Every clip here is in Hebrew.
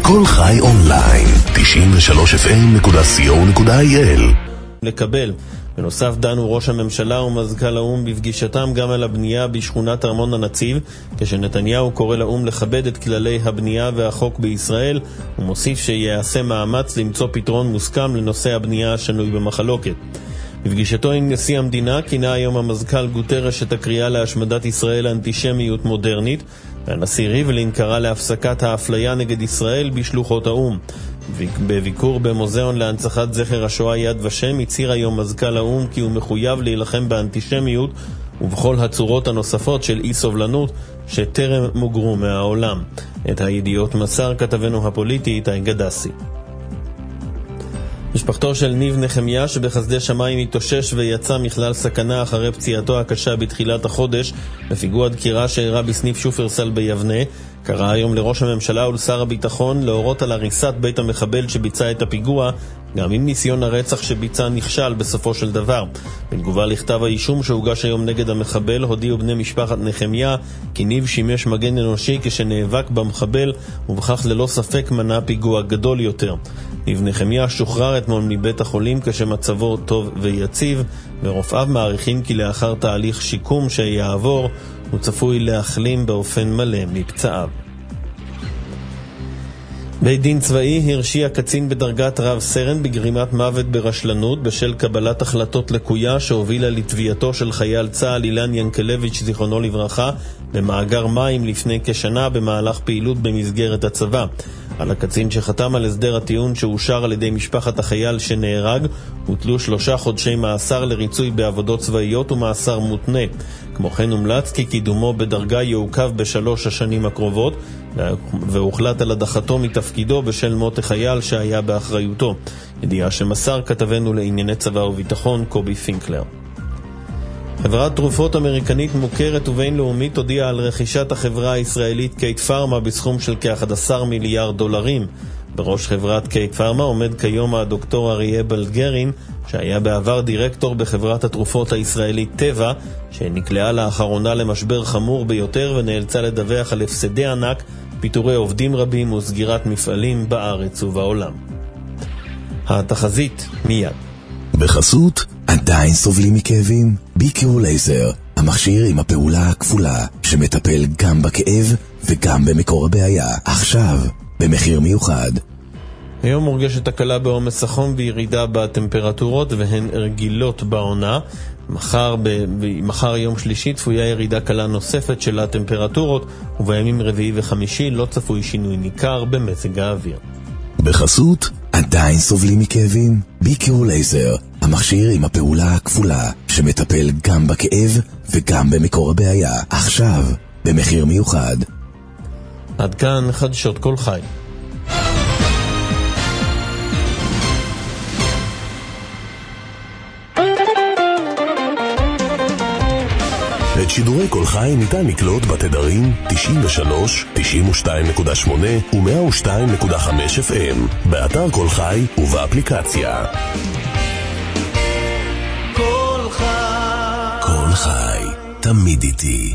כל חי אונליין, 93fm.co.il. לקבל. בנוסף דנו ראש הממשלה ומזכ"ל האו"ם בפגישתם גם על הבנייה בשכונת ארמון הנציב, כשנתניהו קורא לאו"ם לכבד את כללי הבנייה והחוק בישראל, ומוסיף שיעשה מאמץ למצוא פתרון מוסכם לנושא הבנייה השנוי במחלוקת. בפגישתו עם נשיא המדינה כינה היום המזכ"ל גוטרש את הקריאה להשמדת ישראל לאנטישמיות מודרנית, והנשיא ריבלין קרא להפסקת האפליה נגד ישראל בשלוחות האו"ם. בביקור במוזיאון להנצחת זכר השואה יד ושם הצהיר היום מזכ"ל האו"ם כי הוא מחויב להילחם באנטישמיות ובכל הצורות הנוספות של אי סובלנות שטרם מוגרו מהעולם. את הידיעות מסר כתבנו הפוליטי איתי גדסי. משפחתו של ניב נחמיה שבחסדי שמיים התאושש ויצא מכלל סכנה אחרי פציעתו הקשה בתחילת החודש בפיגוע דקירה שאירע בסניף שופרסל ביבנה, קרא היום לראש הממשלה ולשר הביטחון להורות על הריסת בית המחבל שביצע את הפיגוע, גם אם ניסיון הרצח שביצע נכשל בסופו של דבר. בתגובה לכתב האישום שהוגש היום נגד המחבל, הודיעו בני משפחת נחמיה כי ניב שימש מגן אנושי כשנאבק במחבל, ובכך ללא ספק מנע פיגוע גדול יותר. ניב נחמיה שוחרר אתמול מבית החולים כשמצבו טוב ויציב, ורופאיו מעריכים כי לאחר תהליך שיקום שיעבור הוא צפוי להחלים באופן מלא מפצעיו. בית דין צבאי הרשיע קצין בדרגת רב סרן בגרימת מוות ברשלנות בשל קבלת החלטות לקויה שהובילה לתביעתו של חייל צה"ל אילן ינקלביץ' זיכרונו לברכה במאגר מים לפני כשנה במהלך פעילות במסגרת הצבא. על הקצין שחתם על הסדר הטיעון שאושר על ידי משפחת החייל שנהרג הוטלו 3 חודשי מאסר לריצוי בעבודות צבאיות ומאסר מותנה. כמו כן הומלץ כי קידומו בדרגה יעוכב ב3 השנים הקרובות, והוחלט על הדחתו מתפקידו בשל מות החייל שהיה באחריותו. ידיעה שמסר כתבנו לענייני צבא וביטחון קובי פינקלר. חברת תרופות אמריקנית מוכרת ובינלאומית הודיעה על רכישת החברה הישראלית קייט פארמה בסכום של כ$11 מיליארד. בראש חברת קייט פארמה עומד כיום הדוקטור אריה בלגרין, שהיה בעבר דירקטור בחברת התרופות הישראלית טבע, שנקלעה לאחרונה למשבר חמור ביותר ונאלצה לדווח על הפסדי ענק, פיטורי עובדים רבים וסגירת מפעלים בארץ ובעולם. התחזית מיד. בחסות עדיין סובלים מכאבים? ביקרו לייזר, המכשיר עם הפעולה הכפולה שמטפל גם בכאב וגם במקור הבעיה. עכשיו במחיר מיוחד. היום מורגשת הקלה בעומס החום וירידה בטמפרטורות והן רגילות בעונה. מחר יום שלישי צפויה ירידה קלה נוספת של הטמפרטורות, ובימים רביעי וחמישי לא צפוי שינוי ניכר במזג האוויר. בחסות עדיין סובלים מכאבים? ביקרו לייזר, המכשיר עם הפעולה הכפולה שמטפל גם בכאב וגם במקור הבעיה. עכשיו במחיר מיוחד. עד כאן חדשות כל חי. את שידורי כל חי ניתן לקלוט בתדרים 93, 92.8 ו-102.5 FM באתר כל חי ובאפליקציה. כל חי, כל חי, תמיד איתי.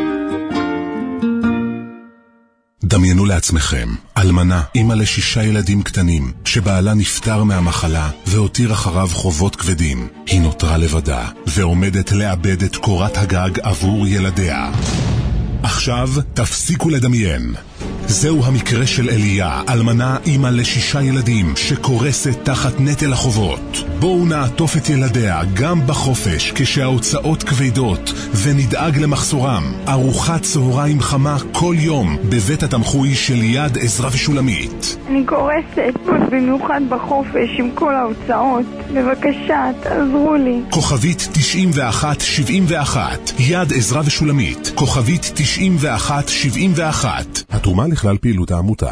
דמיינו לעצמכם, אלמנה, אמא ל6 ילדים קטנים, שבעלה נפטר מהמחלה והותיר אחריו חובות כבדים. היא נותרה לבדה ועומדת לאבד את קורת הגג עבור ילדיה. עכשיו תפסיקו לדמיין. זהו המקרה של אליה, אלמנה אמא ל6 ילדים שקורסת תחת נטל החובות. בואו נעטוף את ילדיה גם בחופש כשההוצאות כבדות ונדאג למחסורם. ארוחת צהריים חמה כל יום בבית התמחוי של יד עזרא ושולמית. אני קורסת, במיוחד בחופש עם כל ההוצאות. בבקשה, תעזרו לי. כוכבית 9171 יד עזרא ושולמית. כוכבית 9171. התרומה לכלל פעילות העמותה.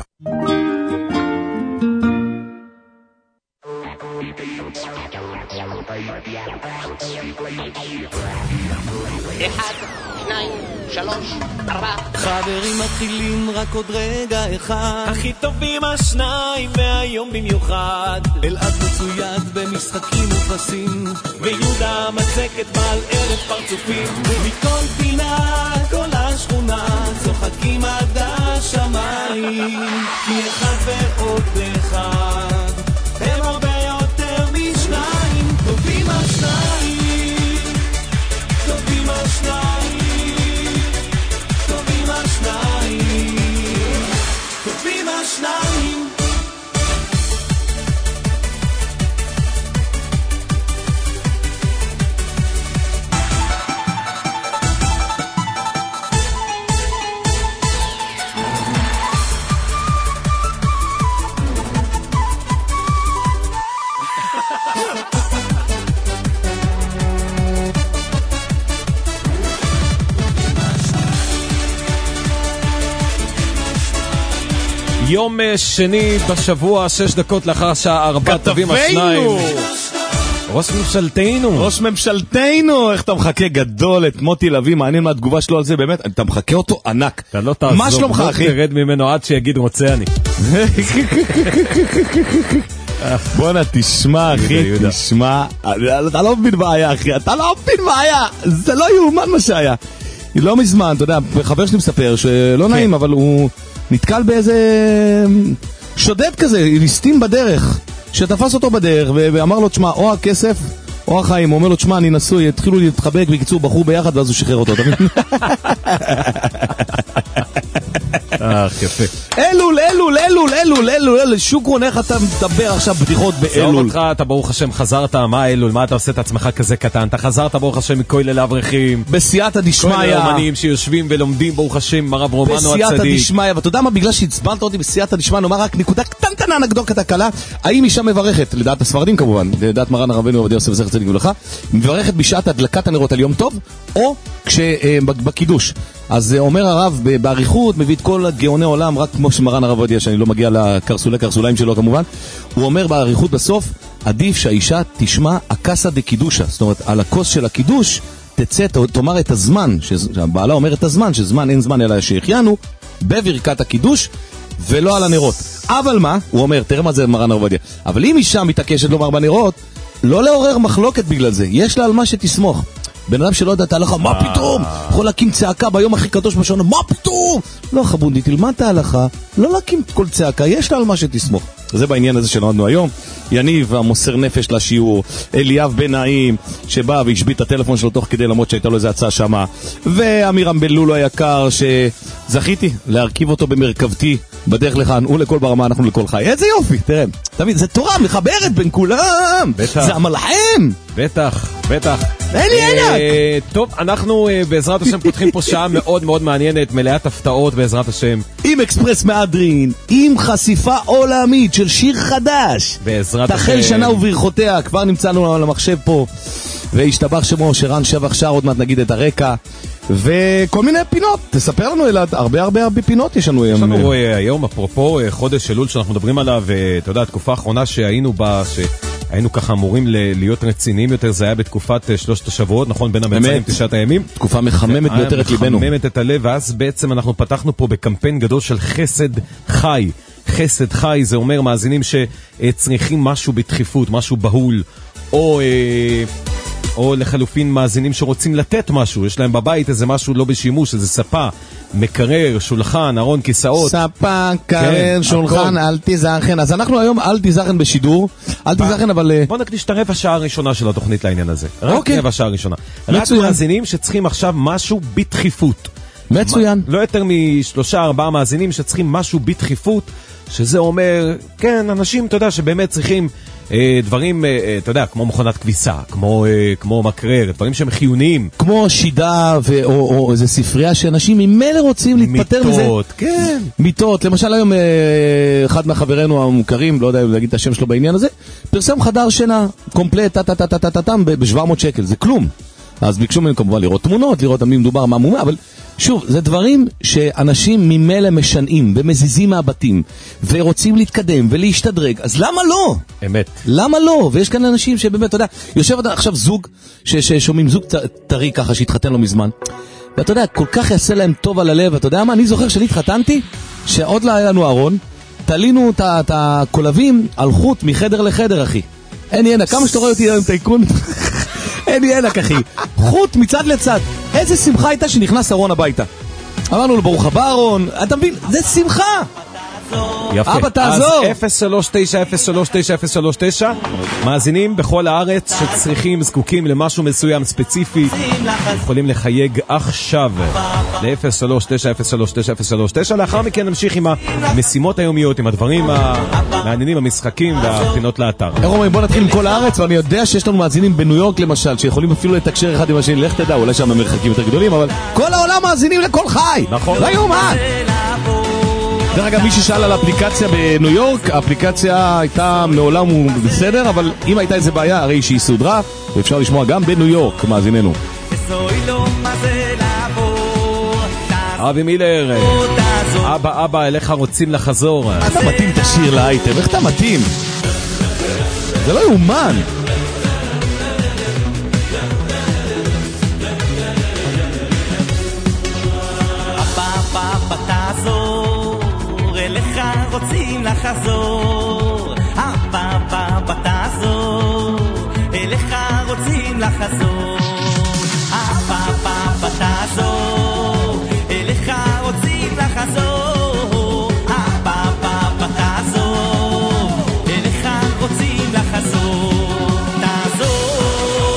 אחד, שניים, שלוש, 4. חברים מתחילים רק עוד רגע אחד. הכי טובים השניים והיום במיוחד. אלעד מצויד במשחקים ופרסים, ויהודה מצקת בעל ערב פרצופים. מכל פינה כל השכונה צוחקים עד השמיים. השמיים, כי אחד ועוד אחד הם הרבה יותר משניים. טובים השניים, טובים השניים, טובים השניים, טובים השניים. יום שני בשבוע, 6 דקות לאחר השעה 4, טובים השניים. ראש ממשלתנו. ראש ממשלתנו, איך אתה מחכה גדול את מוטי לוי, מעניין מה התגובה שלו על זה, באמת, אתה מחכה אותו ענק. אתה לא תעזוב, מה שלומך, אחי? לא תרד ממנו עד שיגיד רוצה אני. בוא'נה, תשמע, אחי, תשמע, אתה לא מבין מה היה, אחי, אתה לא מבין מה היה, זה לא יאומן מה שהיה. לא מזמן, אתה יודע, חבר שלי מספר שלא נעים, אבל הוא נתקל באיזה שודד כזה, ליסטים בדרך, שתפס אותו בדרך ואמר לו, תשמע, או הכסף או החיים. הוא אומר לו, תשמע, אני נשוי, התחילו להתחבק בקיצור בחור ביחד, ואז הוא שחרר אותו. יפה. אלול, שוקרון, איך אתה מדבר עכשיו בדיחות באלול? אותך, אתה ברוך השם חזרת, מה אלול? מה אתה עושה את עצמך כזה קטן? אתה חזרת ברוך השם מכולל לאברכים, בסייעתא דשמיא, כל האומנים שיושבים ולומדים ברוך השם, הרב רומנו הצדיק, בסייעתא דשמיא. ואתה יודע מה, בגלל שהצבנת אותי בסייעתא דשמיא, נאמר רק נקודה קטנטנה, אנקדוטה קלה. האם אישה מברכת, לדעת הספרדים כמובן, לדעת מרן הרבנו עובדיה יוסף זכר צדיק לברכה, מברכת בשעת הדלקת הנרות על יום טוב, או בקידוש? אז אומר הרב בעריכות, מביא את כל גאוני עולם, רק כמו שמרן הרב עובדיה, שאני לא מגיע לקרסוליים שלו כמובן, הוא אומר בעריכות בסוף, עדיף שהאישה תשמע הקסה דקידושה, זאת אומרת, על הכוס של הקידוש תצא, תאמר את הזמן, שהבעלה אומר את הזמן, שזמן אין זמן אלא שהחיינו, בברכת הקידוש, ולא על הנרות. אבל מה? הוא אומר, תראה מה זה מרן הרב עובדיה, אבל אם אישה מתעקשת לומר בנרות, לא לעורר מחלוקת בגלל זה, יש לה על מה שתסמוך. בן אדם שלא יודעת ההלכה, מה פתאום? יכול להקים צעקה ביום הכי קדוש בשנה, מה פתאום? לא, חבונדי, תלמד את ההלכה, לא להקים כל צעקה, יש לה על מה שתסמוך. זה בעניין הזה שלמדנו היום. יניב, המוסר נפש לשיעור, אליאב בן נעים, שבא והשבית את הטלפון שלו תוך כדי, למרות שהייתה לו איזה הצעה שמה, ואמירם בלולו היקר, שזכיתי להרכיב אותו במרכבתי, בדרך לכאן, הוא לכל ברמה, אנחנו לכל חי. איזה יופי, תראה, תמיד, זה תורה מחברת בין כולם, זה המלחם. בטח. אין לי עינת. טוב, אנחנו בעזרת השם פותחים פה שעה מאוד מאוד מעניינת, מלאת הפתעות בעזרת השם. עם אקספרס מהדרין, עם חשיפה עולמית של שיר חדש. בעזרת השם. תחל שנה וברכותיה, כבר נמצאנו על המחשב פה, והשתבח שמו שרן שבח שר, עוד מעט נגיד את הרקע, וכל מיני פינות. תספר לנו אלעד, הרבה פינות יש לנו היום. יש לנו היום, אפרופו חודש אלול שאנחנו מדברים עליו, אתה יודע, התקופה האחרונה שהיינו בה, היינו ככה אמורים להיות רציניים יותר, זה היה בתקופת 3 השבועות, נכון? בין המצרים 9 הימים. תקופה מחממת ביותר את ליבנו. מחממת את הלב, ואז בעצם אנחנו פתחנו פה בקמפיין גדול של חסד חי. חסד חי, זה אומר מאזינים שצריכים משהו בדחיפות, משהו בהול, או לחלופין מאזינים שרוצים לתת משהו, יש להם בבית איזה משהו לא בשימוש, איזה ספה, מקרר, שולחן, ארון, כיסאות. ספה, קרר, שולחן, אל תיזכן. אז אנחנו היום אל תיזכן בשידור, אל תיזכן אבל... בוא נקדיש את הרבע שעה הראשונה של התוכנית לעניין הזה. רק רבע שעה הראשונה. רק מאזינים שצריכים עכשיו משהו בדחיפות. מצוין. לא יותר מ3-4 מאזינים שצריכים משהו בדחיפות, שזה אומר, כן, אנשים, אתה יודע, שבאמת צריכים דברים, אתה יודע, כמו מכונת כביסה, כמו מקרר, דברים שהם חיוניים. כמו שידה או איזה ספרייה שאנשים ממילא רוצים להתפטר מזה. מיטות, כן. מיטות, למשל היום אחד מהחברינו המוכרים, לא יודע אם להגיד את השם שלו בעניין הזה, פרסם חדר שינה, קומפלט, ב-700 שקל, זה כלום. אז ביקשו ממנו כמובן לראות תמונות, לראות מי מדובר, מה מומה, אבל שוב, זה דברים שאנשים ממילא משנעים ומזיזים מהבתים ורוצים להתקדם ולהשתדרג, אז למה לא? אמת. למה לא? ויש כאן אנשים שבאמת, אתה יודע, יושב עכשיו זוג ששומעים זוג טרי ככה שהתחתן לו מזמן, ואתה יודע, כל כך יעשה להם טוב על הלב, אתה יודע מה? אני זוכר שאני התחתנתי, שעוד לא היה לנו ארון, תלינו את הקולבים על חוט מחדר לחדר, אחי. אין ינה, כמה שאתה רואה אותי היום טייקון אין לי ענק אחי, חוט מצד לצד. איזה שמחה הייתה שנכנס ארון הביתה. אמרנו לו ברוך הבא אהרון, אתה מבין? זה שמחה. יפה. אבא תעזור. אז 039-039-039 מאזינים בכל הארץ שצריכים, זקוקים למשהו מסוים ספציפי, יכולים לחייג עכשיו ל-039-039-039. לאחר מכן נמשיך עם המשימות היומיות, עם הדברים המעניינים, המשחקים והפינות לאתר. איך אומרים, בוא נתחיל עם כל הארץ, ואני יודע שיש לנו מאזינים בניו יורק למשל, שיכולים אפילו לתקשר אחד עם השני, לך תדע, אולי שם המרחקים יותר גדולים, אבל כל העולם מאזינים לכל חי. נכון. לא יאומן. דרך אגב, מי ששאל על האפליקציה בניו יורק, האפליקציה הייתה מעולם הוא בסדר, אבל אם הייתה איזה בעיה, הרי שהיא סודרה, ואפשר לשמוע גם בניו יורק, מאזיננו. אבי מילר, אבא, אליך רוצים לחזור. אתה מתאים את השיר לאייטם, איך אתה מתאים? זה לא יאומן. רוצים לחזור, אבא תעזור, אליך רוצים לחזור, אבא תעזור, אליך רוצים לחזור, אבא תעזור, אליך רוצים לחזור, תעזור,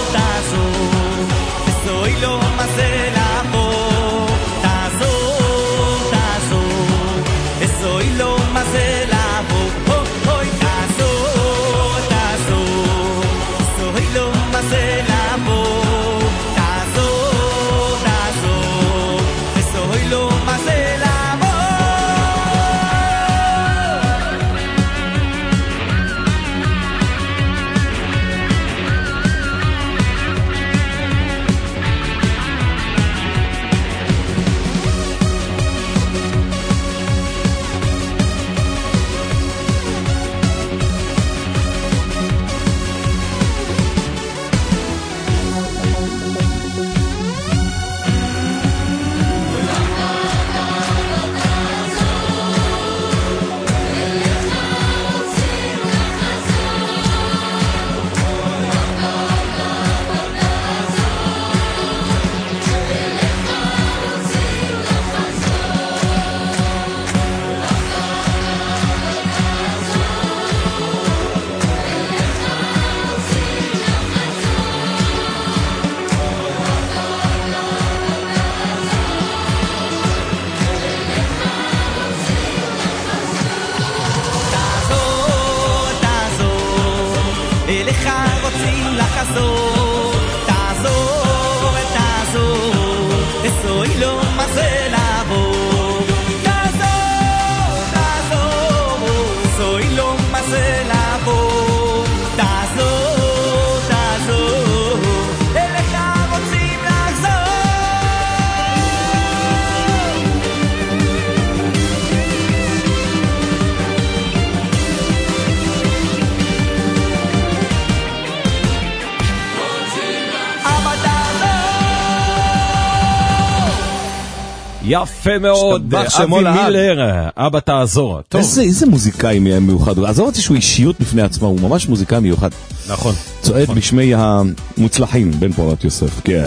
וסוי לו מה זה לעבור, תעזור, וסוי לו מה זה לעבור, אוי תעזור, סוי לו מה זה לעבור, תעזור, וסוי לו מה זה לעבור. אליך רוצים לחזור, תעזור, וסוי לו מה זה לעבור, תעזור, סוי לו מה זה לעבור, תעזור, אליך רוצים לחזור. יפה מאוד, אבי מילר, אבא תעזור. איזה מוזיקאי מיוחד, עזוב אותי שהוא אישיות בפני עצמה, הוא ממש מוזיקאי מיוחד. נכון. צועד בשמי המוצלחים, בן פורת יוסף. כן.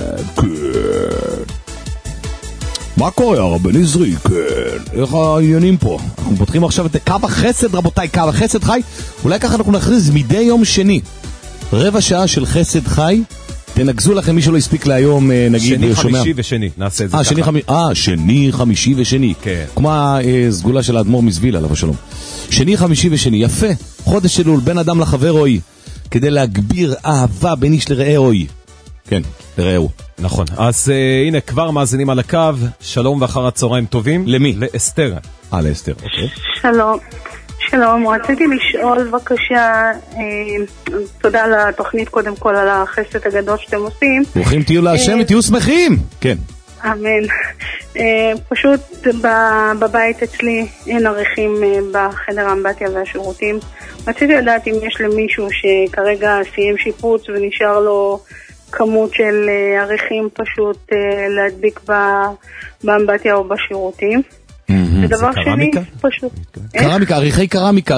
מה קורה הרב נזרי? כן. איך העניינים פה? אנחנו פותחים עכשיו את קו החסד, רבותיי, קו החסד חי. אולי ככה אנחנו נכריז מדי יום שני. רבע שעה של חסד חי. תנגזו לכם מי שלא הספיק להיום, נגיד, שני, חמישי ושני, נעשה את זה ככה. שני, חמישי ושני. כן. כמו הסגולה של האדמו"ר מזוויל, עליו השלום. שני, חמישי ושני, יפה. חודש אלול, בין אדם לחבר רואי, כדי להגביר אהבה בין איש לראה רואי. כן, לראהו. נכון. אז הנה, כבר מאזינים על הקו, שלום ואחר הצהריים טובים. למי? לאסתר. לאסתר, אוקיי. שלום, רציתי לשאול בבקשה, תודה על התוכנית קודם כל, על החסד הגדול שאתם עושים. ברוכים תהיו להשם ותהיו שמחים. כן. אמן. פשוט בבית אצלי אין עריכים בחדר האמבטיה והשירותים. רציתי לדעת אם יש למישהו שכרגע סיים שיפוץ ונשאר לו כמות של עריכים פשוט להדביק באמבטיה או בשירותים. ודבר שני, פשוט. קרמיקה, עריכי קרמיקה.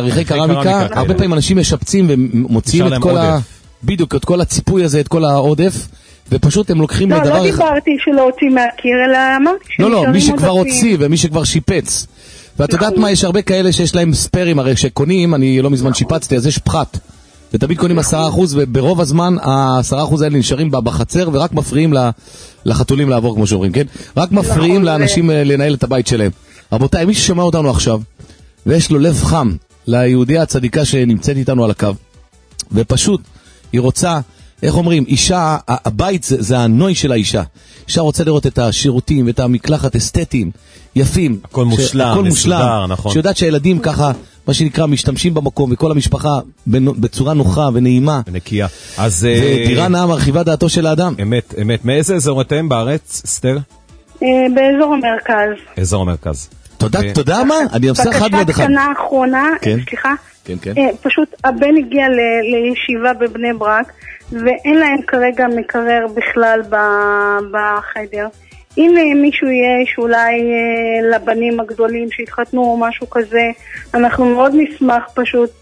הרבה פעמים אנשים משפצים ומוציאים את כל בדיוק, את כל הציפוי הזה, את כל העודף, ופשוט הם לוקחים לדבר... לא דיברתי שלא הוציא מהקיר, אלא אמרתי לא, מי שכבר הוציא ומי שכבר שיפץ. ואת יודעת מה, יש הרבה כאלה שיש להם ספרים, הרי שקונים, אני לא מזמן שיפצתי, אז יש פחת. ותמיד קונים 10%, וברוב הזמן ה10% האלה נשארים בחצר, ורק מפריעים לחתולים לעבור, כמו שאומרים, כן? רק מפריעים לאנשים לנהל את הבית שלהם. רבותיי, מי ששומע אותנו עכשיו, ויש לו לב חם ליהודיה הצדיקה שנמצאת איתנו על הקו, ופשוט היא רוצה, איך אומרים, אישה, הבית זה הנוי של האישה. אישה רוצה לראות את השירותים ואת המקלחת אסתטיים, יפים. הכל מושלם, מסודר, נכון. שיודעת שהילדים ככה, מה שנקרא, משתמשים במקום, וכל המשפחה בצורה נוחה ונעימה. ונקייה. אז... ודירה נאה מרחיבה דעתו של האדם. אמת, אמת. מאיזה אזור אתם בארץ, אסתר? באזור המרכז. אזור המרכז. תודה מה? אני עושה אחד ועוד אחד. בקשה קטנה האחרונה, סליחה. כן, כן. פשוט הבן הגיע לישיבה בבני ברק, ואין להם כרגע מקרר בכלל בחדר. אם מישהו יש אולי לבנים הגדולים שהתחתנו או משהו כזה, אנחנו מאוד נשמח פשוט,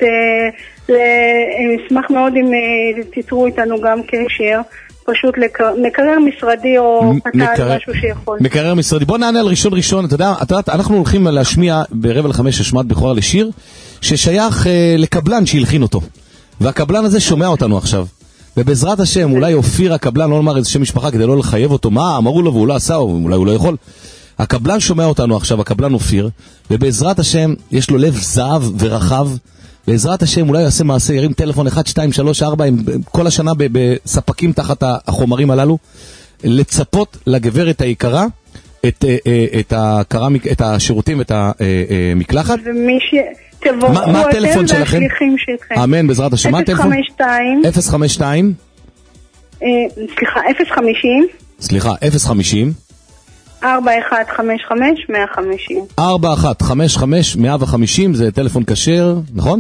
נשמח מאוד אם תיצרו איתנו גם קשר, פשוט מקרר משרדי או פתל, משהו שיכול. מקרר משרדי. בוא נענה על ראשון. אתה יודעת, אנחנו הולכים להשמיע ב4:45 השמעת בכורה לשיר, ששייך לקבלן שהלחין אותו. והקבלן הזה שומע אותנו עכשיו. ובעזרת השם, אולי אופיר הקבלן, לא נאמר איזה שם משפחה כדי לא לחייב אותו, מה אמרו לו והוא לא עשה, או אולי הוא לא יכול. הקבלן שומע אותנו עכשיו, הקבלן אופיר, ובעזרת השם יש לו לב זהב ורחב, בעזרת השם אולי יעשה מעשה, ירים טלפון 1, 2, 3, 4, כל השנה בספקים תחת החומרים הללו, לצפות לגברת היקרה, את השירותים, את המקלחת. מה הטלפון שלכם? אמן, בעזרת השם. 052 סליחה, 050 4155 150 זה טלפון כשר, נכון?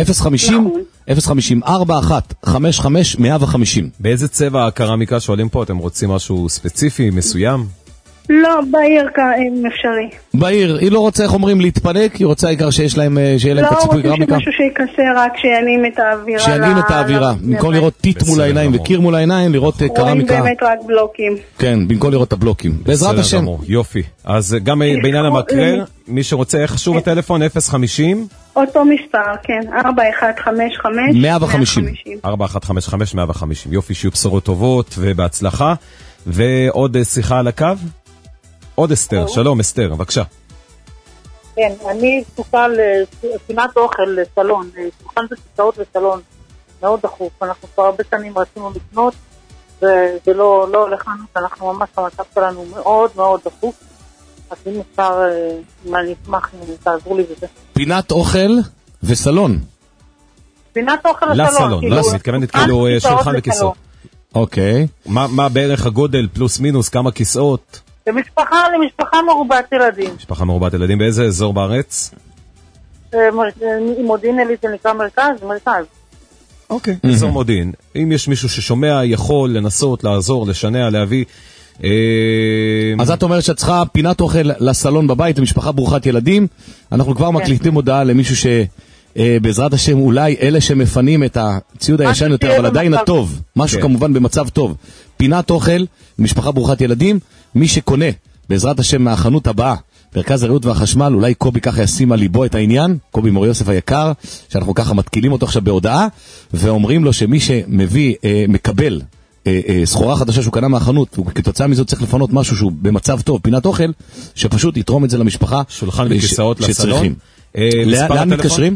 050 4155 150. באיזה צבע הקרמיקה שואלים פה? אתם רוצים משהו ספציפי, מסוים? לא, בעיר אפשרי. בעיר, היא לא רוצה, איך אומרים, להתפנק, היא רוצה העיקר שיהיה להם את הציפוי קרמיקה. לא, רוצים שמשהו שיקסר רק שיענים את האווירה. שיענים את האווירה, במקום לראות טיט מול העיניים וקיר מול העיניים, לראות קרמיקה. רואים באמת רק בלוקים. כן, במקום לראות את הבלוקים. בעזרת השם. יופי. אז גם בעניין המקרר, מי שרוצה, איך חשוב הטלפון? 050? אותו מספר, כן, 4155 150. 4155 150. יופי, שיהיו בשורות טובות ובהצלחה. ועוד שיחה על הקו? עוד אסתר, שלום אסתר, בבקשה. כן, אני זקוקה לפינת אוכל לסלון, שולחן וכיסאות לסלון, מאוד דחוף, אנחנו כבר הרבה שנים רצינו לקנות, וזה לא הולך לנו, אנחנו ממש המצב שלנו מאוד מאוד דחוף, אז אם אפשר, אני אשמח אם תעזרו לי בזה. פינת אוכל וסלון? פינת אוכל לסלון. לא, מתכוונת כאילו שולחן וכיסאות. אוקיי. מה בערך הגודל, פלוס מינוס, כמה כיסאות? למשפחה מרובת ילדים. משפחה מרובת ילדים, באיזה אזור בארץ? מודיעין עילית זה נקרא מרכז. אוקיי, אזור מודיעין. אם יש מישהו ששומע, יכול לנסות, לעזור, לשנע, להביא. אז את אומרת שאת צריכה פינת אוכל לסלון בבית, למשפחה ברוכת ילדים. אנחנו כבר מקליטים הודעה למישהו שבעזרת השם אולי אלה שמפנים את הציוד הישן יותר, אבל עדיין הטוב. משהו כמובן במצב טוב. פינת אוכל, משפחה ברוכת ילדים. מי שקונה, בעזרת השם מהחנות הבאה, מרכז הרעות והחשמל, אולי קובי ככה ישים על ליבו את העניין, קובי מור יוסף היקר, שאנחנו ככה מתקילים אותו עכשיו בהודעה, ואומרים לו שמי שמביא, מקבל סחורה חדשה שהוא קנה מהחנות, וכתוצאה מזאת צריך לפנות משהו שהוא במצב טוב, פינת אוכל, שפשוט יתרום את זה למשפחה. שולחן וכיסאות לסלון. לאן מתקשרים?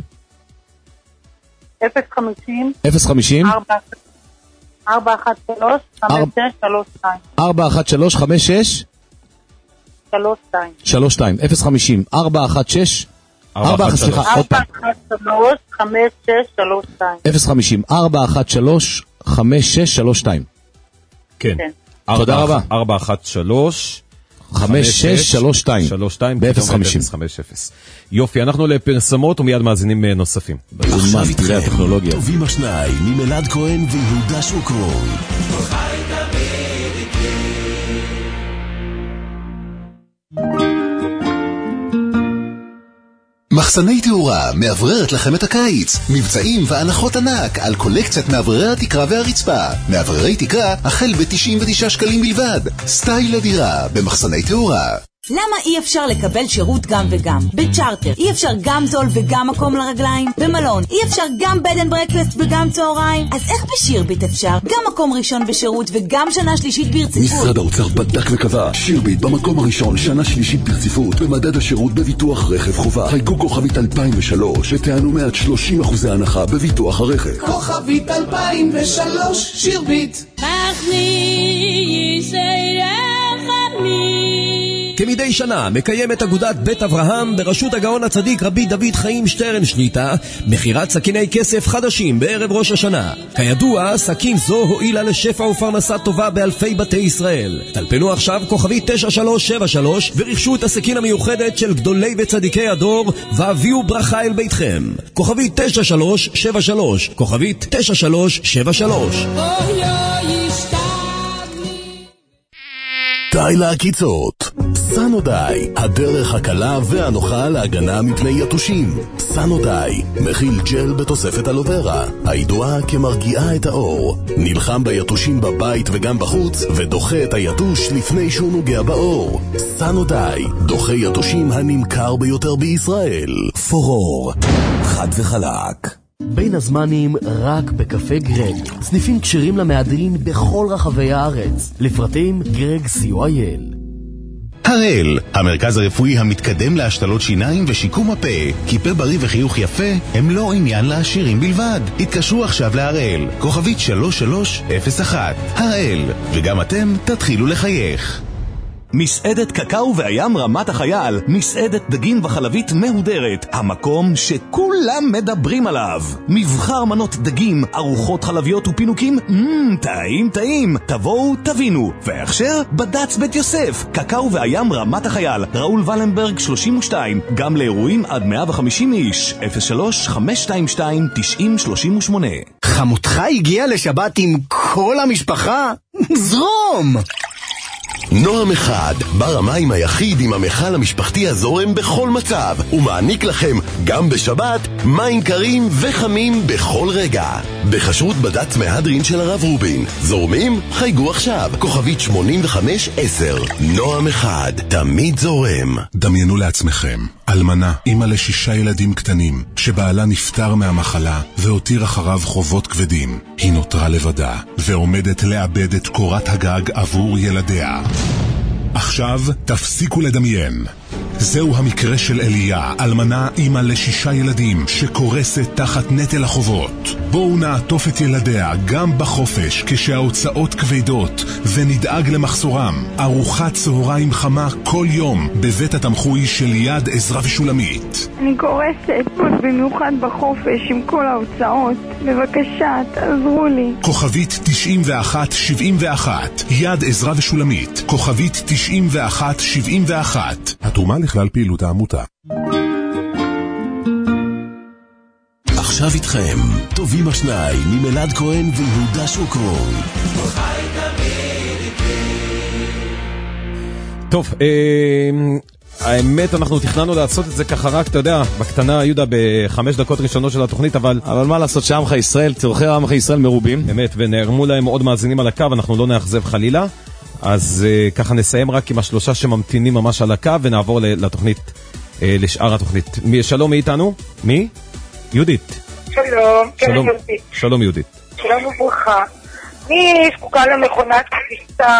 050 413 5632 32 050 416 050 413 5632. כן. תודה רבה. 413 5632 ב-050. יופי, אנחנו לפרסמות ומיד מאזינים נוספים. עכשיו איתכם, טובים השניים ממלעד כהן ויהודה שוקרון. מחסני תאורה מאווררת לכם את הקיץ. מבצעים והנחות ענק על קולקציית מאווררי התקרה והרצפה. מאווררי תקרה החל ב-99 שקלים בלבד. סטייל לדירה במחסני תאורה. למה אי אפשר לקבל שירות גם וגם? בצ'ארטר אי אפשר גם זול וגם מקום לרגליים? במלון אי אפשר גם בד אנד ברקפסט וגם צהריים? אז איך בשירביט אפשר? גם מקום ראשון בשירות וגם שנה שלישית ברציפות. משרד האוצר בדק וקבע, שירביט במקום הראשון שנה שלישית ברציפות במדד השירות בביטוח רכב חובה. חייגו כוכבית 2003 ותענו מעט 30% הנחה בביטוח הרכב. כוכבית 2003 שירביט. כמדי שנה מקיימת אגודת בית אברהם בראשות הגאון הצדיק רבי דוד חיים שטרן שליטה מחירת סכיני כסף חדשים בערב ראש השנה. כידוע, סכין זו הועילה לשפע ופרנסה טובה באלפי בתי ישראל. טלפנו עכשיו כוכבית 9373 ורכשו את הסכין המיוחדת של גדולי וצדיקי הדור והביאו ברכה אל ביתכם. כוכבית 9373, כוכבית 9373. די לעקיצות. סנודיי, הדרך הקלה והנוחה להגנה מפני יתושים. סנודיי, מכיל ג'ל בתוספת אלוברה, הידועה כמרגיעה את האור. נלחם ביתושים בבית וגם בחוץ, ודוחה את היתוש לפני שהוא נוגע באור. סנודיי, דוחה יתושים הנמכר ביותר בישראל. פורור, חד וחלק. בין הזמנים רק בקפה גרג. סניפים קשרים למהדרין בכל רחבי הארץ. לפרטים גרג co.il. הראל, המרכז הרפואי המתקדם להשתלות שיניים ושיקום הפה. כי פה בריא וחיוך יפה הם לא עניין לעשירים בלבד. התקשרו עכשיו להראל, כוכבית 3301. הראל, וגם אתם תתחילו לחייך. מסעדת קקאו והים רמת החייל, מסעדת דגים וחלבית מהודרת, המקום שכולם מדברים עליו. מבחר מנות דגים, ארוחות חלביות ופינוקים, טעים טעים, תבואו תבינו. והכשר בד"ץ בית יוסף, קקאו והים רמת החייל, ראול ולנברג 32, גם לאירועים עד 150 איש. 03-522-9038. חמותך הגיעה לשבת עם כל המשפחה? זרום! נועם אחד, בר המים היחיד עם המכל המשפחתי הזורם בכל מצב, ומעניק לכם גם בשבת מים קרים וחמים בכל רגע. בחשרות בד"ץ מהדרין של הרב רובין. זורמים? חייגו עכשיו, כוכבית 8510. נועם אחד, תמיד זורם. דמיינו לעצמכם, אלמנה, אמא ל6 ילדים קטנים, שבעלה נפטר מהמחלה והותיר אחריו חובות כבדים. היא נותרה לבדה ועומדת לאבד את קורת הגג עבור ילדיה. עכשיו תפסיקו לדמיין. זהו המקרה של אליה, אלמנה אמא ל6 ילדים שקורסת תחת נטל החובות. בואו נעטוף את ילדיה גם בחופש כשההוצאות כבדות ונדאג למחסורם. ארוחת צהריים חמה כל יום בבית התמחוי של יד עזרא ושולמית. אני קורסת במיוחד בחופש עם כל ההוצאות. בבקשה, תעזרו לי. כוכבית 9171, יד עזרא ושולמית, כוכבית 9171. התרומה לכלל פעילות העמותה. עכשיו איתכם, טובים השניים עם אלעד כהן ויהודה שוקרון. טוב, האמת אנחנו תכננו לעשות את זה ככה רק, אתה יודע, בקטנה יהודה ב5 דקות ראשונות של התוכנית, אבל מה לעשות שעמך ישראל, צורכי עמך ישראל מרובים. באמת, ונערמו להם עוד מאזינים על הקו, אנחנו לא נאכזב חלילה. אז ככה נסיים רק עם השלושה שממתינים ממש על הקו, ונעבור לתוכנית, לשאר התוכנית. שלום, מי איתנו? מי? יהודית. שלום, כן, יהודית. שלום יהודית. שלום וברכה. אני זקוקה למכונת כביסה.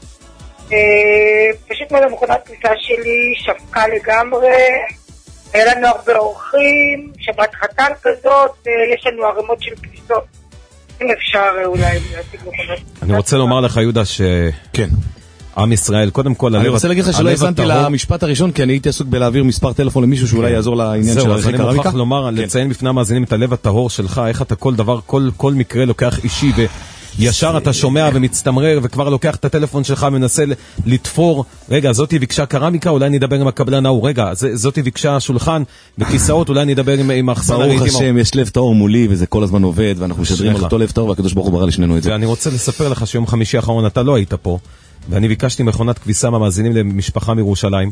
פשוט מאוד המכונת כביסה שלי שבקה לגמרי. היה לנו הרבה אורחים, שבת חתן כזאת, יש לנו ערימות של כביסות. אם אפשר אולי להשיג מכונת. אני רוצה לומר לך יהודה כן. עם ישראל, קודם כל, אני רוצה להגיד לך שלא הזנתי למשפט הראשון, כי אני הייתי עסוק בלהעביר מספר טלפון למישהו שאולי יעזור לעניין של אז אני מוכרח לומר, לציין בפני המאזינים את הלב הטהור שלך, איך אתה כל דבר, כל מקרה לוקח אישי, וישר אתה שומע ומצטמרר, וכבר לוקח את הטלפון שלך ומנסה לתפור, רגע, זאתי ביקשה קרמיקה, אולי נדבר עם הקבלן ההוא, רגע, זאתי ביקשה שולחן וכיסאות, אולי נדבר עם האחסן הרהיטים. ברוך השם, יש לב טהור מולי, וזה כל הזמן עובד, ואנחנו משדרים על אותו לב טהור, והקדוש ברוך הוא ברא לשנינו את זה. ואני רוצה לספר לך שיום חמישי האחרון אתה לא היית פה, ואני ביקשתי מכונת כביסה מהמאזינים למשפחה מירושלים,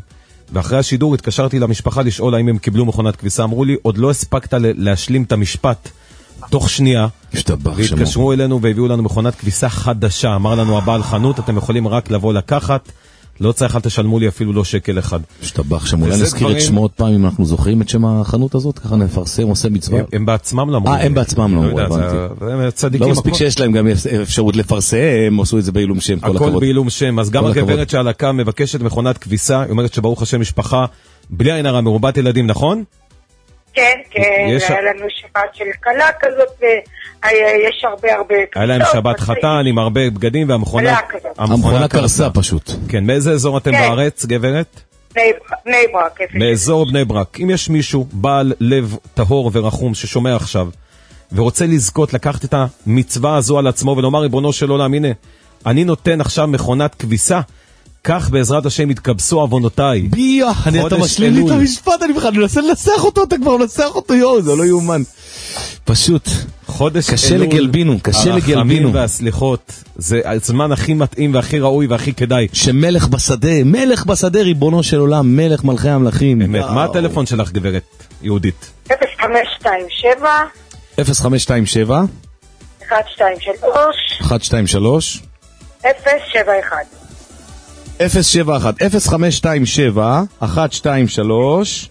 ואחרי השידור התקשרתי למשפחה לשאול האם הם קיבלו מכונת כביסה. אמרו לי, עוד לא הספקת להשלים את המשפט תוך שנייה. והתקשרו אלינו והביאו לנו מכונת כביסה חדשה. אמר לנו הבעל חנות, אתם יכולים רק לבוא לקחת, לא צריך, אל תשלמו לי אפילו לא שקל אחד. השתבח שם, אולי נזכיר את שמו עוד פעם אם אנחנו זוכרים את שם החנות הזאת, ככה נפרסם, עושה מצווה. הם בעצמם לא אמרו. הם בעצמם לא אמרו, הבנתי. לא מספיק שיש להם גם אפשרות לפרסם, הם עשו את זה בעילום שם, כל הכבוד. הכל בעילום שם, אז גם הגברת שעל הקו מבקשת מכונת כביסה, היא אומרת שברוך השם משפחה, בלי עין הרע, מרובת ילדים, נכון? כן, היה לנו שבת של קלה כזאת, ויש הרבה... היה להם שבת חתן עם הרבה בגדים, והמכונה קרסה פשוט. כן, מאיזה אזור אתם בארץ, גברת? בני ברק. מאזור בני ברק. אם יש מישהו בעל לב טהור ורחום ששומע עכשיו, ורוצה לזכות לקחת את המצווה הזו על עצמו ולומר, ריבונו של עולם, הנה, אני נותן עכשיו מכונת כביסה, כך בעזרת השם יתקבסו עוונותיי. אתה משלים לי את המשפט, אני בכלל מנסה לנסח אותו, אתה כבר מנסח אותו, זה לא יאומן. פשוט, קשה לגלבינו. הרחמים והסליחות, זה הזמן הכי מתאים והכי ראוי והכי כדאי. שמלך בשדה, ריבונו של עולם, מלך מלכי המלכים. אמת, מה הטלפון שלך גברת יהודית? 0527 0527 123 071 071 0527 123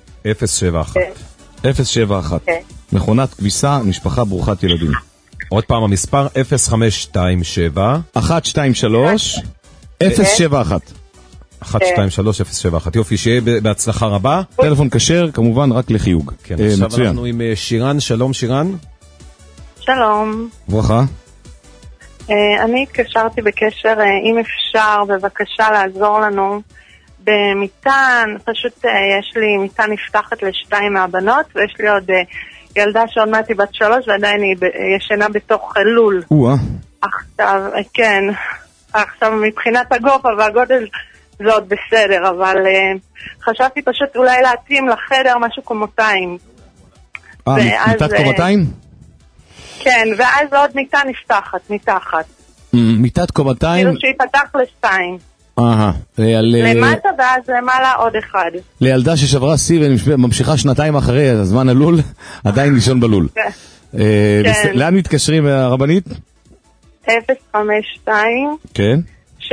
071 מכונת כביסה, משפחה ברוכת ילדים. עוד פעם המספר 0527 123 071 123 071. יופי, שיהיה בהצלחה רבה. טלפון כשר, כמובן רק לחיוג. כן, עכשיו אנחנו עם שירן. שלום שירן. שלום. ברכה. אני התקשרתי בקשר, אם אפשר, בבקשה לעזור לנו במיטה, פשוט יש לי מיטה נפתחת לשתיים מהבנות, ויש לי עוד ילדה שעוד מעט היא בת 3, ועדיין היא ישנה בתוך לול. עכשיו, כן, עכשיו מבחינת הגובה והגודל זה עוד בסדר, אבל חשבתי פשוט אולי להתאים לחדר משהו קומותיים. מיטת קומותיים? כן, ואז עוד מיטה נפתחת, מתחת. מיטת קומתיים? כאילו שהיא פתח לשתיים. למטה ואז למעלה עוד אחד. לילדה ששברה שיא וממשיכה שנתיים אחרי הזמן הלול, עדיין לישון בלול. כן. לאן מתקשרים הרבנית? 052 כן.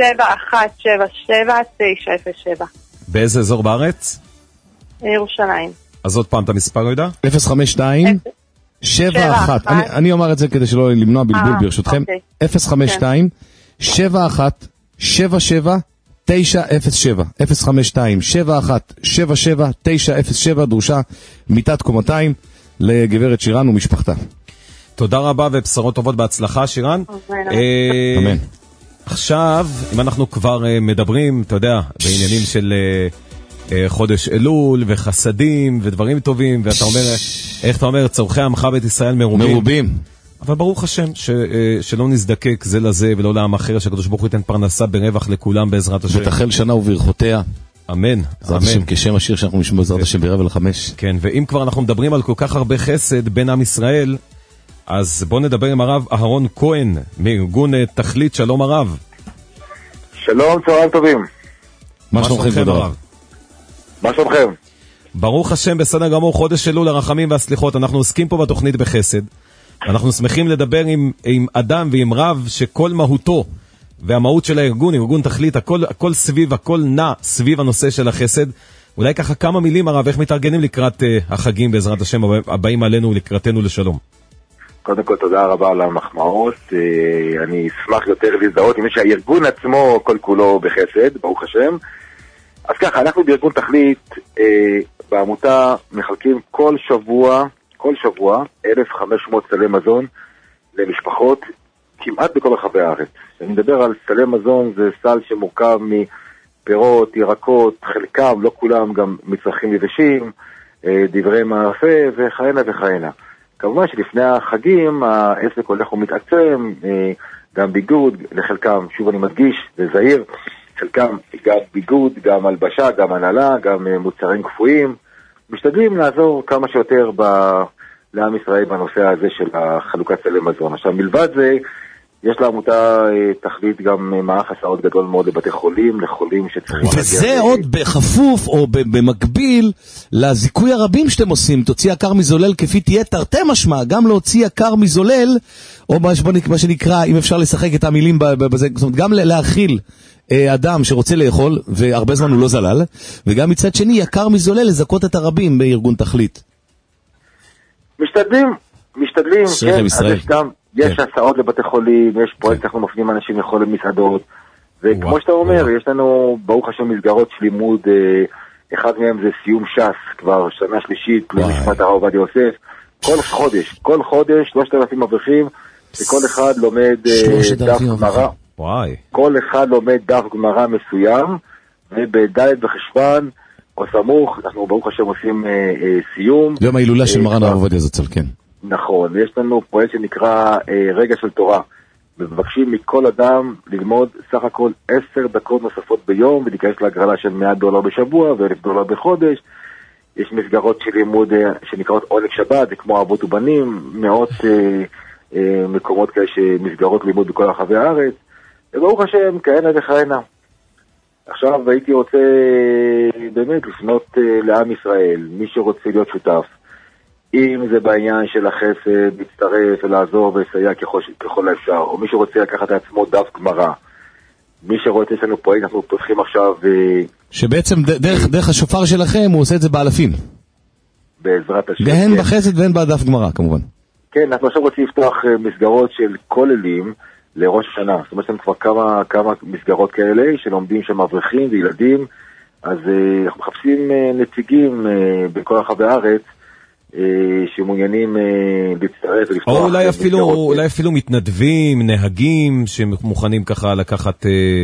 7177 907. באיזה אזור בארץ? ירושלים. אז עוד פעם את המספר יודע? 052 71, אני אומר את זה כדי שלא למנוע בלבול ברשותכם. 052 71 77 907 052 71 77 907. דרושה מיטת קומתיים לגברת שירן ומשפחתה. תודה רבה ובשורות טובות, בהצלחה שירן. אמן. עכשיו, אם אנחנו כבר מדברים, אתה יודע, בעניינים של חודש אלול וחסדים ודברים טובים, ואתה אומר, איך אתה אומר, צורכי עמך בית ישראל מרובים. אבל ברוך השם שלא נזדקק זה לזה ולא לעם אחר, שהקדוש ברוך הוא ייתן פרנסה ברווח לכולם בעזרת השם. ותחל שנה וברכותיה. אמן. בעזרת השם, כשם השיר שאנחנו נשמע בעזרת השם ברבע לחמש. כן, ואם כבר אנחנו מדברים על כל כך הרבה חסד בין עם ישראל, אז בוא נדבר עם הרב אהרון כהן מארגון תכלית. שלום הרב. שלום, צהריים טובים. מה שלומכם הרב? מה שלומכם? ברוך השם, בסדר גמור. חודש אלול הרחמים והסליחות. אנחנו עוסקים פה בתוכנית בחסד. אנחנו שמחים לדבר עם אדם ועם רב שכל מהותו והמהות של הארגון, ארגון תכלית, הכל סביב, הכל נע סביב הנושא של החסד. אולי ככה כמה מילים הרב, איך מתארגנים לקראת החגים בעזרת השם הבאים עלינו לקראתנו לשלום? קודם כל תודה רבה על המחמאות. אני אשמח יותר להזדהות עם שהארגון עצמו כל כולו בחסד, ברוך השם. אז ככה, אנחנו בארגון תכלית בעמותה מחלקים כל שבוע 1,500 סלי מזון למשפחות כמעט בכל רחבי הארץ. אני מדבר על סלי מזון, זה סל שמורכב מפירות, ירקות, חלקם, לא כולם, גם מצרכים יבשים, דברי מאפה וכהנה וכהנה. כמובן שלפני החגים העסק הולך ומתעצם, גם ביגוד, לחלקם, שוב אני מדגיש, זה זהיר, חלקם גם ביגוד, גם הלבשה, גם הנהלה, גם מוצרים קפואים. משתדלים לעזור כמה שיותר לעם ישראל בנושא הזה של החלוקת סלי מזון. עכשיו, מלבד זה, יש לעמותה תכלית גם מערך הסעות גדול מאוד לבתי חולים, לחולים שצריכים... וזה עוד בחפוף או במקביל לזיכוי הרבים שאתם עושים, תוציא יקר מזולל כפי תהיה תרתי משמע, גם להוציא יקר מזולל, או מה שנקרא, אם אפשר לשחק את המילים בזה, זאת אומרת, גם להכיל אדם שרוצה לאכול, והרבה זמן הוא לא זלל, וגם מצד שני יקר מזולל לזכות את הרבים בארגון תכלית. משתדלים, כן, אז יש הסעות לבתי חולים, יש פרויקט, אנחנו מפנים אנשים לאכול למסעדות, וכמו שאתה אומר, יש לנו, ברוך השם, מסגרות של לימוד, אחד מהם זה סיום ש"ס, כבר שנה שלישית, למשפט הרב עובדיה יוסף, כל חודש, 3,000 אברכים, שכל אחד לומד דף גמרא, כל אחד לומד דף גמרא מסוים, ובד' בחשוון, או סמוך, אנחנו ברוך השם עושים סיום. יום ההילולה של מרן הרב עובדיה זצ"ל, כן. נכון, יש לנו פרויקט שנקרא רגע של תורה, ומבקשים מכל אדם ללמוד סך הכל 10 דקות נוספות ביום, ולהיכנס להגרלה של $100 בשבוע ו$1,000 בחודש. יש מסגרות של לימוד שנקראות עונג שבת, זה כמו אבות ובנים, מאות מקומות כאלה שמסגרות לימוד בכל רחבי הארץ, וברוך השם, כהנה וכהנה. עכשיו הייתי רוצה באמת לפנות לעם ישראל, מי שרוצה להיות שותף, אם זה בעניין של החסד, להצטרף ולעזור ולסייע ככל האפשר, או מי שרוצה לקחת לעצמו דף גמרא, מי שרוצה, יש לנו פרויקט, אנחנו פותחים עכשיו... שבעצם דרך השופר שלכם הוא עושה את זה באלפים. בעזרת השם. והן בחסד והן בדף גמרא, כמובן. כן, אנחנו עכשיו רוצים לפתוח מסגרות של כוללים לראש השנה. זאת אומרת, יש לנו כבר כמה מסגרות כאלה שלומדים שם אברכים וילדים, אז אנחנו מחפשים נציגים בכל רחבי הארץ, שמעוניינים להצטרף ולפתוח. או אולי אפילו מתנדבים, נהגים, שמוכנים ככה לקחת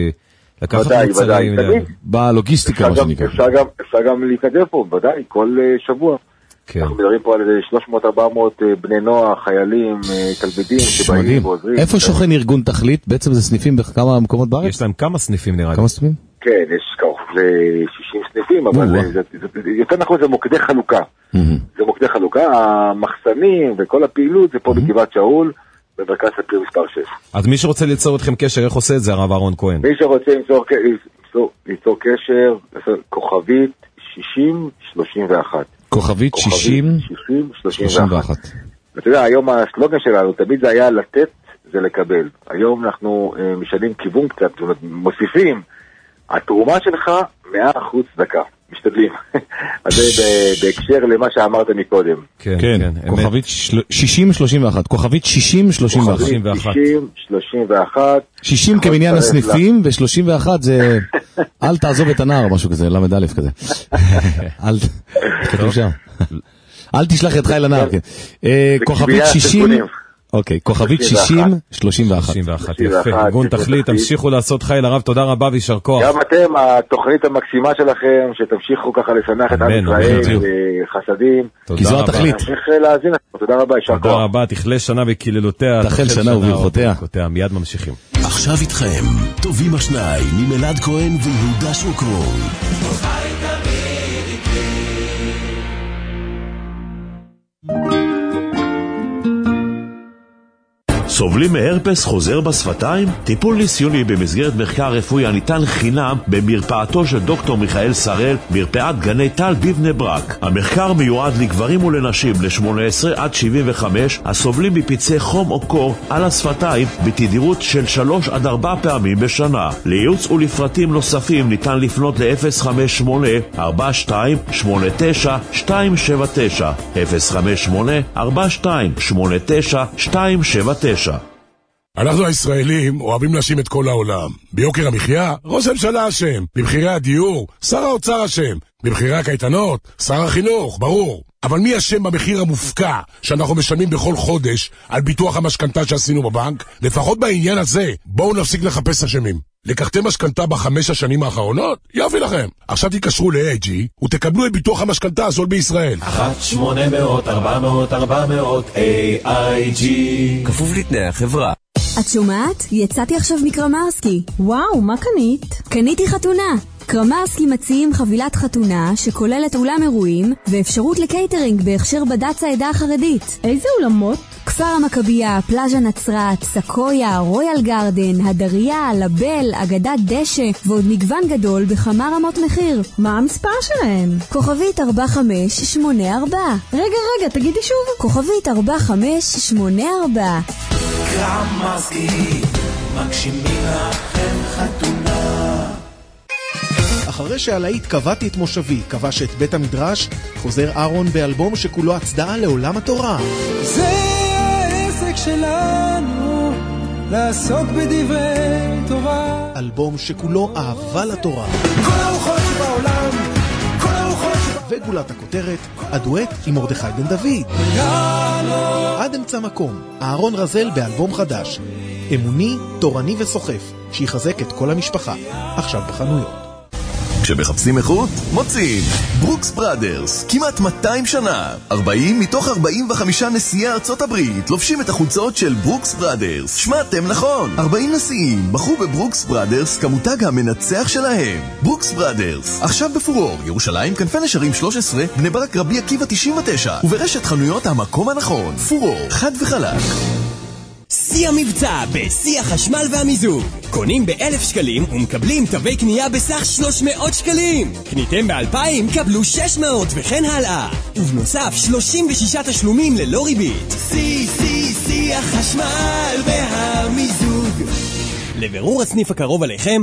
ודאי, בלוגיסטיקה, מה שנקרא. אפשר גם להתנדב פה, ודאי, כל שבוע. אנחנו מדברים פה על 300-400 בני נוער, חיילים, תלמידים שבאים ועוזרים. איפה שוכן ארגון תכלית? בעצם זה סניפים בכמה מקומות בארץ? יש להם כמה סניפים נראה לי. כמה סניפים? כן, יש קרוב ל-60 סניפים, אבל יותר נכון זה מוקדי חלוקה. זה מוקדי חלוקה, המחסנים וכל הפעילות זה פה בגבעת שאול, במרכז ספיר מספר 6. אז מי שרוצה ליצור אתכם קשר, איך עושה את זה הרב אהרון כהן? מי שרוצה ליצור קשר, כוכבית 6031. כוכבית 6031. אתה יודע, היום הסלוגן שלנו תמיד זה היה לתת זה לקבל. היום אנחנו משנים כיוון קצת, זאת אומרת, מוסיפים, התרומה שלך 100% צדקה. משתדלים. אז זה בהקשר למה שאמרת מקודם. כן, כוכבית 6031. כוכבית 6031. 60 כמניין הסניפים, ו31 זה אל תעזוב את הנער, משהו כזה, למד א' כזה. אל תשלח ידך אל הנער. כוכבית 60... אוקיי, כוכבית 60-31. יפה, ארגון תכלית, תמשיכו לעשות חיל הרב, תודה רבה וישר כוח. גם אתם, התוכנית המקסימה שלכם, שתמשיכו ככה לשמח את עם ישראל וחסדים. כי זו התכלית. תמשיך להאזין, תודה רבה, ישר כוח. תודה רבה, תכלה שנה בקללותיה. תחל שנה וברכותיה. מיד ממשיכים. עכשיו איתכם, טובים השניים, ממלעד כהן ויהודה שוקרון. סובלים מהרפס חוזר בשפתיים? טיפול ניסיוני במסגרת מחקר רפואי הניתן חינם במרפאתו של דוקטור מיכאל שראל, מרפאת גני טל בבני ברק. המחקר מיועד לגברים ולנשים ל-18 עד 75 הסובלים מפצעי חום או קור על השפתיים בתדירות של 3 עד 4 פעמים בשנה. לייעוץ ולפרטים נוספים ניתן לפנות ל-058-4289-279 058-4289-279. אנחנו הישראלים אוהבים להאשים את כל העולם. ביוקר המחיה, ראש הממשלה אשם. במחירי הדיור, שר האוצר אשם. במחירי הקייטנות, שר החינוך, ברור. אבל מי אשם במחיר המופקע שאנחנו משלמים בכל חודש על ביטוח המשכנתה שעשינו בבנק? לפחות בעניין הזה, בואו נפסיק לחפש אשמים. לקחתם משכנתה ב5 השנים האחרונות? יופי לכם. עכשיו תיקשרו ל-AIG ותקבלו את ביטוח המשכנתה הזול בישראל. 1-800-400-400 AIG. כפוף לתנאי החברה. את שומעת? יצאתי עכשיו מקרמרסקי. וואו, מה קנית? קניתי חתונה. קרמרסקי מציעים חבילת חתונה שכוללת אולם אירועים ואפשרות לקייטרינג בהכשר בד"ץ העדה החרדית. איזה אולמות? כפר המכבייה, פלאז'ה נצרת, סקויה, רויאל גרדן, הדריה, לבל, אגדת דשא ועוד מגוון גדול בכמה רמות מחיר. מה המספר שלהם? כוכבית 4584. רגע, תגידי שוב. כוכבית 4584. קרמרסקי, מגשימים לכם חתונה. אחרי שעלית קבעתי את מושבי, כבש את בית המדרש, חוזר אהרון באלבום שכולו הצדעה לעולם התורה. זה העסק שלנו, לעסוק בדברי תורה. אלבום שכולו אהבה לתורה. כל הרוחות שבעולם, כל הרוחות שבעולם. וגולת הכותרת, הדואט עם מרדכי בן דוד. עד אמצע מקום, אהרון רזל באלבום חדש. אמוני, תורני וסוחף, שיחזק את כל המשפחה. עכשיו בחנויות. כשמחפשים איכות, מוצאים ברוקס בראדרס, כמעט 200 שנה 40 מתוך 45 נשיאי ארצות הברית לובשים את החולצות של ברוקס בראדרס. שמעתם נכון, 40 נשיאים בחרו בברוקס בראדרס כמותג המנצח שלהם. ברוקס בראדרס, עכשיו בפורור, ירושלים, כנפי נשרים 13, בני ברק, רבי עקיבא 99, וברשת חנויות המקום הנכון. פורור, חד וחלק. שיא המבצע בשיא החשמל והמיזוג. קונים ב1,000 שקלים ומקבלים תווי קנייה בסך 300 שקלים. קניתם ב2,000, קבלו 600 וכן הלאה. ובנוסף 36 תשלומים ללא ריבית. שיא החשמל והמיזוג. לבירור הסניף הקרוב עליכם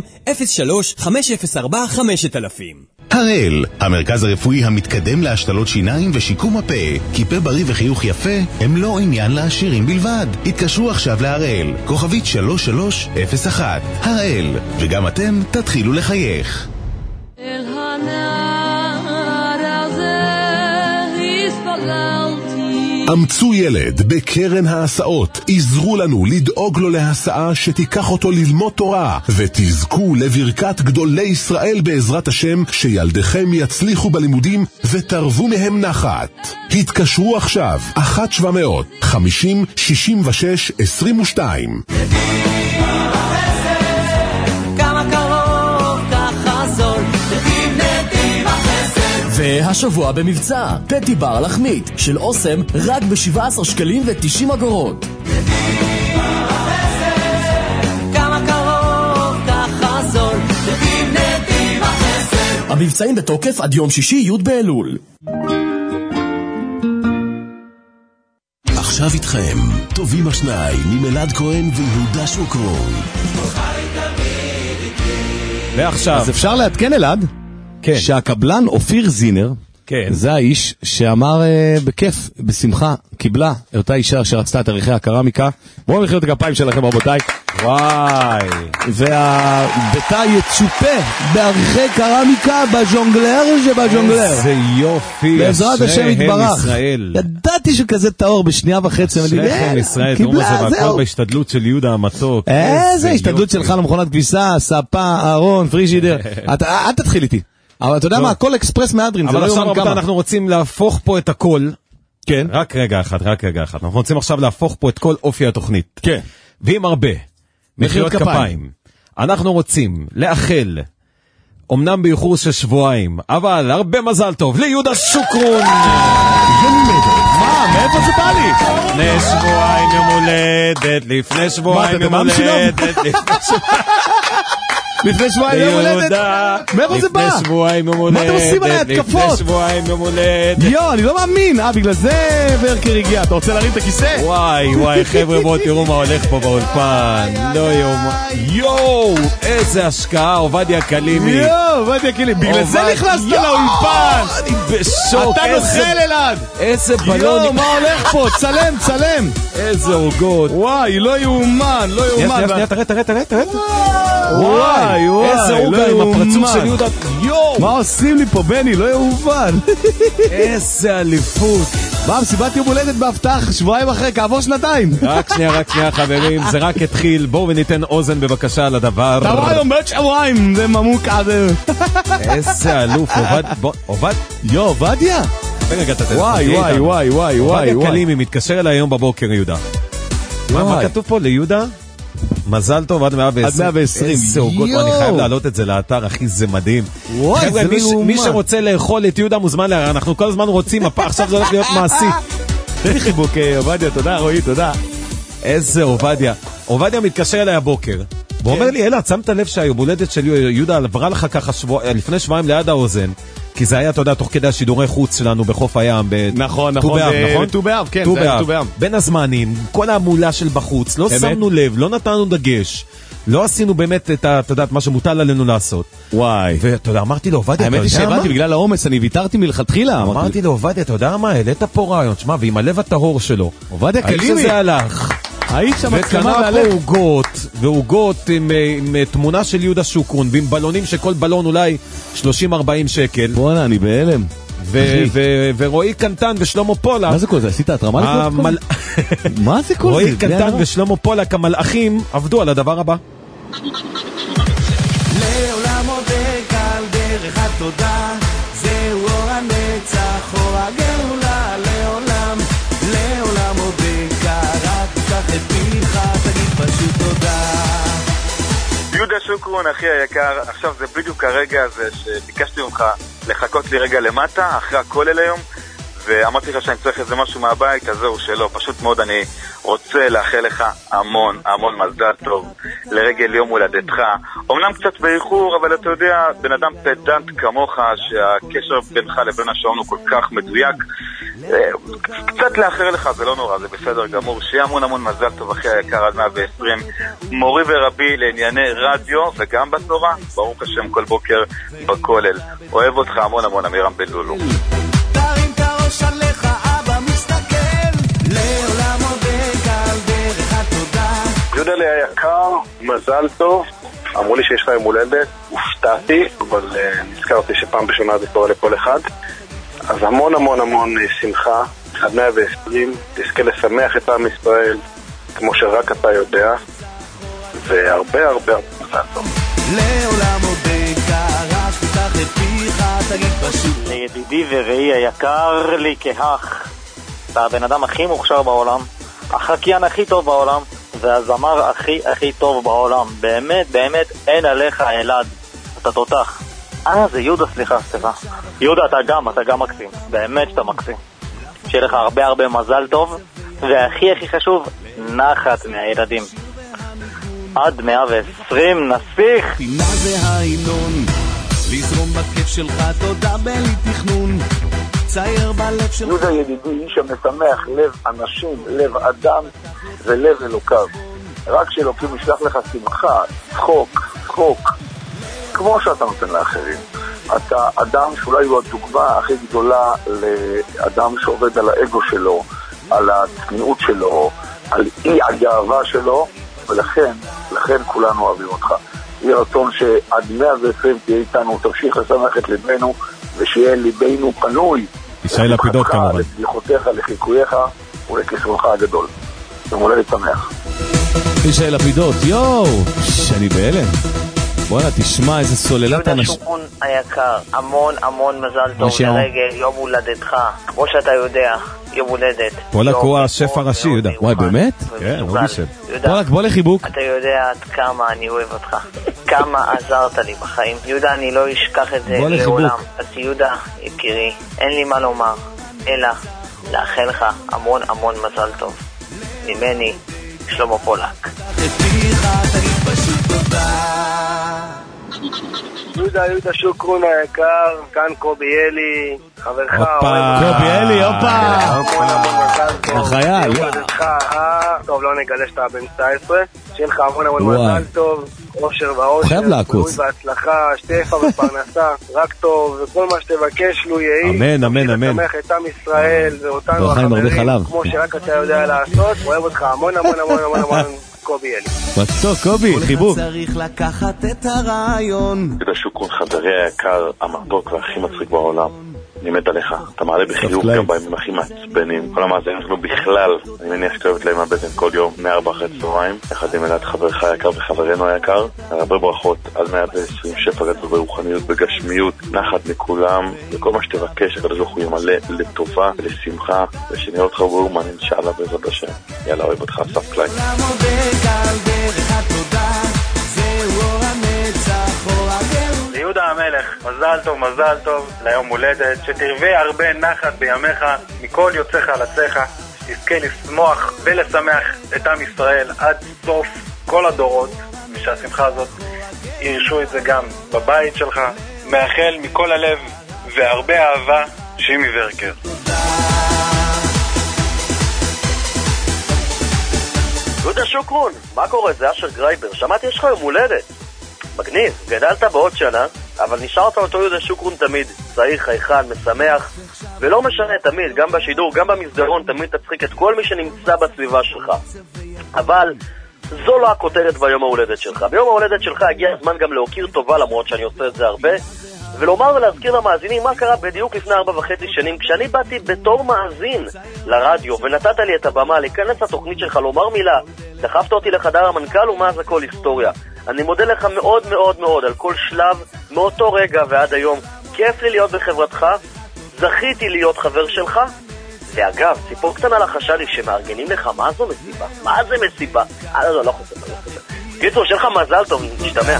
03-504-5000. הראל, המרכז הרפואי המתקדם להשתלות שיניים ושיקום הפה. כי פה בריא וחיוך יפה הם לא עניין לעשירים בלבד. התקשרו עכשיו להראל, כוכבית 3301. הראל, וגם אתם תתחילו לחייך. אל הנער הזה הספגלתי. אמצו ילד בקרן ההסעות, עזרו לנו לדאוג לו להסעה שתיקח אותו ללמוד תורה, ותזכו לברכת גדולי ישראל בעזרת השם, שילדיכם יצליחו בלימודים ותרבו מהם נחת. התקשרו עכשיו 1-700-50-66-22. והשבוע במבצע, פטי בר לחמית של אוסם רק ב-17 שקלים ו-90 אגורות. כמה קרוב, ככה זול, נתיב החסד. המבצעים בתוקף עד יום שישי י' באלול. עכשיו איתכם, טובים השניים ממלעד כהן ויהודה שוקרון. ועכשיו אז אפשר להתקן אלעד? כן. שהקבלן אופיר זינר, כן. זה האיש שאמר בכיף, בשמחה, קיבלה אותה אישה שרצתה את עריכי הקרמיקה. בואו נחיל את הכפיים שלכם רבותיי. וואי. והביתה יצופה בעריכי קרמיקה בז'ונגלר שבז'ונגלר. איזה יופי. בעזרת השם יתברך. ישראל. ידעתי שכזה טהור בשנייה וחצי. אשריכם ישראל. קיבלה, זהו. בהשתדלות של יהודה המתוק. איזה השתדלות שלך למכונת כביסה, ספה, ארון, פרישידר. אל תתחיל איתי. אבל אתה יודע מה, הכל אקספרס מהדרין, זה לא יומן כמה. אבל עכשיו אנחנו רוצים להפוך פה את הכל. כן. רק רגע אחד. אנחנו רוצים עכשיו להפוך פה את כל אופי התוכנית. כן. ועם הרבה מחיאות כפיים. אנחנו רוצים לאחל, אמנם באיחור של שבועיים, אבל הרבה מזל טוב ליהודה שוקרון. מה? מאיפה זה בא לי? לפני שבועיים יום הולדת, לפני שבועיים יום הולדת, לפני שבועיים יום הולדת? מאיפה זה בא? לפני שבועיים יום הולדת. מה אתם עושים עליי התקפות? לפני שבועיים יום הולדת. יו, אני לא מאמין. בגלל זה ורקר הגיע. אתה רוצה להרים את הכיסא? וואי, חבר'ה, בואו תראו מה הולך פה באולפן. לא יואו, איזה השקעה, עובדיה קלימי. עובדיה קלימי. בגלל זה נכנסת לאולפן. אני בשוק. אתה נוכל אלעד. איזה בלון. יו, מה הולך פה? צלם. איזה עוגות. וואי, לא יאומן. שנייה, תראה. וואי, איזה עוגה עם הפרצוף של יהודה. מה עושים לי פה, בני? לא יאומן. איזה אליפות. מה, מסיבת יום הולדת בהבטח, שבועיים אחרי, כעבור שנתיים. רק שנייה חברים, זה רק התחיל. בואו וניתן אוזן בבקשה לדבר. אתה רואה היום בית שבועיים, זה ממוק עד... איזה אלוף, עובד? עובדיה? וואי. עובדיה קלימי, מתקשר אליי היום בבוקר, יהודה. מה כתוב פה ליהודה? מזל טוב עד 120. איזה עוגות, אני חייב להעלות את זה לאתר, אחי, זה מדהים. חבר'ה, מי שרוצה לאכול את יהודה מוזמן להראה, אנחנו כל הזמן רוצים, עכשיו זה הולך להיות מעשי. תן לי חיבוק, עובדיה, תודה, רועי, תודה. איזה עובדיה. עובדיה מתקשר אליי הבוקר, והוא אומר לי, אלעד, שמת לב שהיום הולדת של יהודה עברה לך ככה לפני שבועיים ליד האוזן, כי זה היה, אתה יודע, תוך כדי השידורי חוץ שלנו בחוף הים, נכון, ט"ו באב, כן, זה היה ט"ו באב. בין הזמנים, כל המעולה של בחוץ, לא שמנו לב, לא נתנו דגש, לא עשינו באמת את, אתה יודע, מה שמוטל עלינו לעשות. וואי. ואתה יודע, אמרתי לו, עובדיה, האמת היא שהבנתי, בגלל העומס, אני ויתרתי מלכתחילה. אמרתי לו, עובדיה, אתה יודע מה, העלית פה רעיון, שמה, ועם הלב הטהור שלו. עובדיה, קלימי. זה הלך. היית שם וקנה פה עוגות עם תמונה של יהודה שוקרון ועם בלונים שכל בלון אולי 30-40 שקל. בואנה, אני בהלם. ורועי קנטן ושלמה פולק. מה זה כל זה? עשית התרמה לכם? מה זה כל זה? רועי קנטן ושלמה פולק המלאכים עבדו על הדבר הבא. לעולם עובד על דרך התודה, זהו אור הנצח, אור הגאולה לעולם. לעולם עובד רק תפתח את פיך, תגיד פשוט תודה. יהודה שוקרון, אחי היקר, עכשיו זה בדיוק הרגע הזה שביקשתי ממך לחכות לי רגע למטה אחרי הכולל היום, ואמרתי לך שאני צריך איזה משהו מהבית, אז זהו שלא, פשוט מאוד אני רוצה לאחל לך המון המון מזל טוב לרגל יום הולדתך. אומנם קצת באיחור, אבל אתה יודע, בן אדם פדנט כמוך, שהקשר בינך לבין השעון הוא כל כך מדויק, קצת לאחר לך זה לא נורא, זה בסדר גמור. שיהיה המון המון מזל טוב אחי היקר עד 120, מורי ורבי לענייני רדיו וגם בתורה, ברוך השם כל בוקר בכולל. אוהב אותך המון המון, אמירם בן לולו. תרים את הראש עליך, אבא מסתכל, לעולם עובד על דרך התודה. יהודה לי היקר, מזל טוב. אמרו לי שיש לך יום הולדת, הופתעתי, אבל נזכרתי שפעם בשנה זה קורה לכל אחד. אז המון המון המון שמחה, עד 120, תזכה לשמח את עם ישראל, כמו שרק אתה יודע, והרבה הרבה מזל טוב. לעולם עובד רק תפתח את פיך, תגיד פשוט. לידידי וראי היקר לי כאח, אתה הבן אדם הכי מוכשר בעולם, החקיין הכי טוב בעולם, והזמר הכי טוב בעולם. באמת באמת אין עליך אלעד, אתה תותח. זה יהודה, סליחה. יהודה, אתה גם מקסים, באמת שאתה מקסים. שיהיה לך הרבה מזל טוב, והכי חשוב, נחת מהילדים. עד 120 נסיך. פינה זה ההמנון, לזרום בכיף שלך, תודה בלי תכנון, צייר בלב שלך. יהודה ידידי, איש המשמח לב אנשים, לב אדם ולב אלוקיו. רק שאלוקים ישלח לך שמחה, צחוק, כמו שאתה נותן לאחרים. אתה אדם שאולי הוא הדוגמה הכי גדולה לאדם שעובד על האגו שלו, על הצניעות שלו, על אי הגאווה שלו, ולכן כולנו אוהבים אותך. יהיה רצון שעד 120 תהיה איתנו, תמשיך לשמח את לבנו, ושיהיה ליבנו פנוי. ישי לפידות כמובן. לצליחותיך, לחיקוייך ולכישרונך הגדול. ומולדת שמח. ישי לפידות, יואו, שאני בהלם. בוא'נה, תשמע איזה סוללת אנשים. יהודה שוקרון היקר, המון מזל טוב לרגל יום הולדתך. כמו שאתה יודע, יום הולדת. פולק הוא השף הראשי, יהודה. וואי, באמת? כן, הוא בשף. פולק, בוא לחיבוק. אתה יודע עד כמה אני אוהב אותך, כמה עזרת לי בחיים. יהודה, אני לא אשכח את זה לעולם. אז יהודה, יקירי, אין לי מה לומר, אלא לאחל לך המון מזל טוב. ממני, שלמה פולק. יהודה שוקרון היקר, כאן קובי אלי, חברך. קובי אלי, החייל. טוב, לא נגלה שאתה בן 19, שיהיה לך המון מזל טוב, אושר ואושר, חייב לעקוץ, בהצלחה, שתפה ופרנסה, רק טוב, וכל מה שתבקש לו יהי. אמן. תשמח את עם ישראל ואותנו החברים, כמו שרק אתה יודע לעשות. אוהב אותך המון קובי אלי. מצוק, קובי, חיבוק. צריך לקחת את הרעיון. יהודה שוקרון, חברי היקר, המתוק והכי מצחיק בעולם. אני מת עליך, אתה מעלה בחיוך גם בימים הכי מעצבנים. כל המאזינים אנחנו בכלל, אני מניח שאתה אוהבת להם הבטן כל יום, 4:00 צהריים, יחד עם אלעד חברך היקר וחברנו היקר. הרבה ברכות על 120 שפע גדול ברוחניות, בגשמיות, נחת מכולם, וכל מה שתבקש, הקדוש ברוך הוא ימלא לטובה ולשמחה, ושנראה אותך באומן, אינשאללה בעזרת השם. יאללה, אוהב אותך, אסף קליין. יהודה המלך, מזל טוב ליום הולדת, שתרווה הרבה נחת בימיך, מכל יוצאך לצאך, תזכה לשמוח ולשמח את עם ישראל עד סוף כל הדורות, ושהשמחה הזאת ירשו את זה גם בבית שלך. מאחל מכל הלב והרבה אהבה, שימי ורקר. יהודה שוקרון, מה קורה? זה אשר גרייבר. שמעתי יש לך יום הולדת. מגניב, גדלת בעוד שנה, אבל נשארת אותו יהודה שוקרון תמיד. צעיר, חייכן, משמח, ולא משנה תמיד, גם בשידור, גם במסדרון, תמיד תצחיק את כל מי שנמצא בסביבה שלך. אבל זו לא הכותרת ביום ההולדת שלך. ביום ההולדת שלך הגיע הזמן גם להוקיר טובה, למרות שאני עושה את זה הרבה, ולומר ולהזכיר למאזינים מה קרה בדיוק לפני 4.5 שנים, כשאני באתי בתור מאזין לרדיו, ונתת לי את הבמה להיכנס לתוכנית שלך, לומר מילה, דחפת אותי לחדר המנכ"ל, ומאז הכל היסטוריה. אני מודה לך מאוד מאוד מאוד על כל שלב, מאותו רגע ועד היום. כיף לי להיות בחברתך, זכיתי להיות חבר שלך, ואגב, ציפור קטנה לחשה לי שמארגנים לך, מה זו מסיבה? מה זה מסיבה? לא חושב. קיצור, שלך מזל טוב, נשתמע.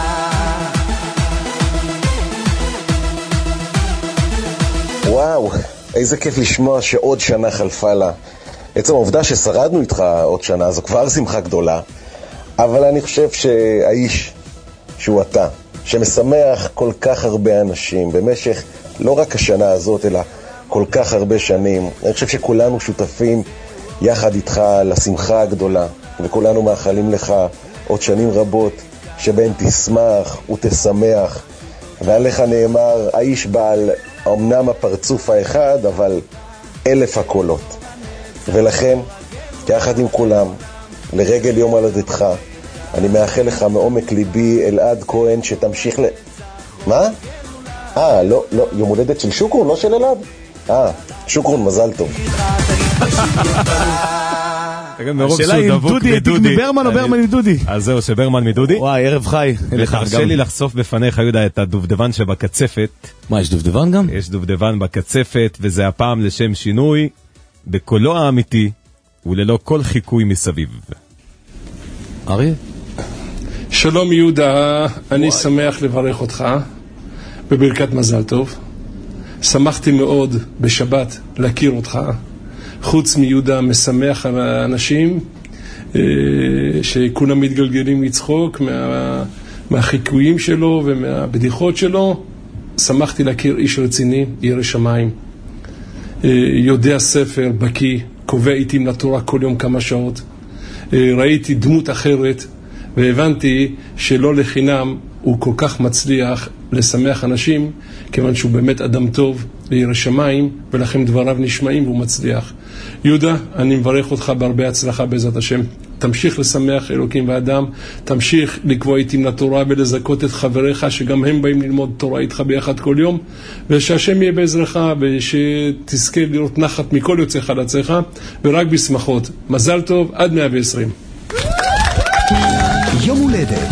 וואו, איזה כיף לשמוע שעוד שנה חלפה לה. עצם העובדה ששרדנו איתך עוד שנה, זו כבר שמחה גדולה, אבל אני חושב שהאיש שהוא אתה, שמשמח כל כך הרבה אנשים במשך לא רק השנה הזאת, אלא כל כך הרבה שנים, אני חושב שכולנו שותפים יחד איתך לשמחה הגדולה, וכולנו מאחלים לך עוד שנים רבות שבהן תשמח ותשמח, ועליך נאמר, האיש בעל אמנם הפרצוף האחד, אבל 1000 הקולות. ולכן, יחד עם כולם, לרגל יום הולדתך, אני מאחל לך מעומק ליבי, אלעד כהן, שתמשיך מה? לא, יום הולדת של שוקרון, לא של אלעד? שוקרון, מזל טוב. השאלה היא עם דודי, העתיק מברמן או ברמן עם דודי? אז זהו, שברמן מדודי. וואי, ערב חי. ותרשה לי לחשוף בפניך, יהודה, את הדובדבן שבקצפת. מה, יש דובדבן גם? יש דובדבן בקצפת, וזה הפעם לשם שינוי, בקולו האמיתי, וללא כל חיקוי מסביב. אריה? שלום יהודה, אני שמח לברך אותך בברכת מזל טוב. שמחתי מאוד בשבת להכיר אותך. חוץ מיהודה משמח האנשים שכולם מתגלגלים לצחוק מהחיקויים שלו ומהבדיחות שלו. שמחתי להכיר איש רציני, ירא שמיים, יודע ספר, בקי, קובע עיתים לתורה כל יום כמה שעות. ראיתי דמות אחרת והבנתי שלא לחינם הוא כל כך מצליח לשמח אנשים, כיוון שהוא באמת אדם טוב לירא שמיים, ולכם דבריו נשמעים והוא מצליח. יהודה, אני מברך אותך בהרבה הצלחה בעזרת השם. תמשיך לשמח אלוקים ואדם, תמשיך לקבוע עיתים לתורה ולזכות את חבריך שגם הם באים ללמוד תורה איתך ביחד כל יום, ושהשם יהיה בעזרך ושתזכה לראות נחת מכל יוצא חלציך, ורק בשמחות. מזל טוב, עד 120. יום הולדת.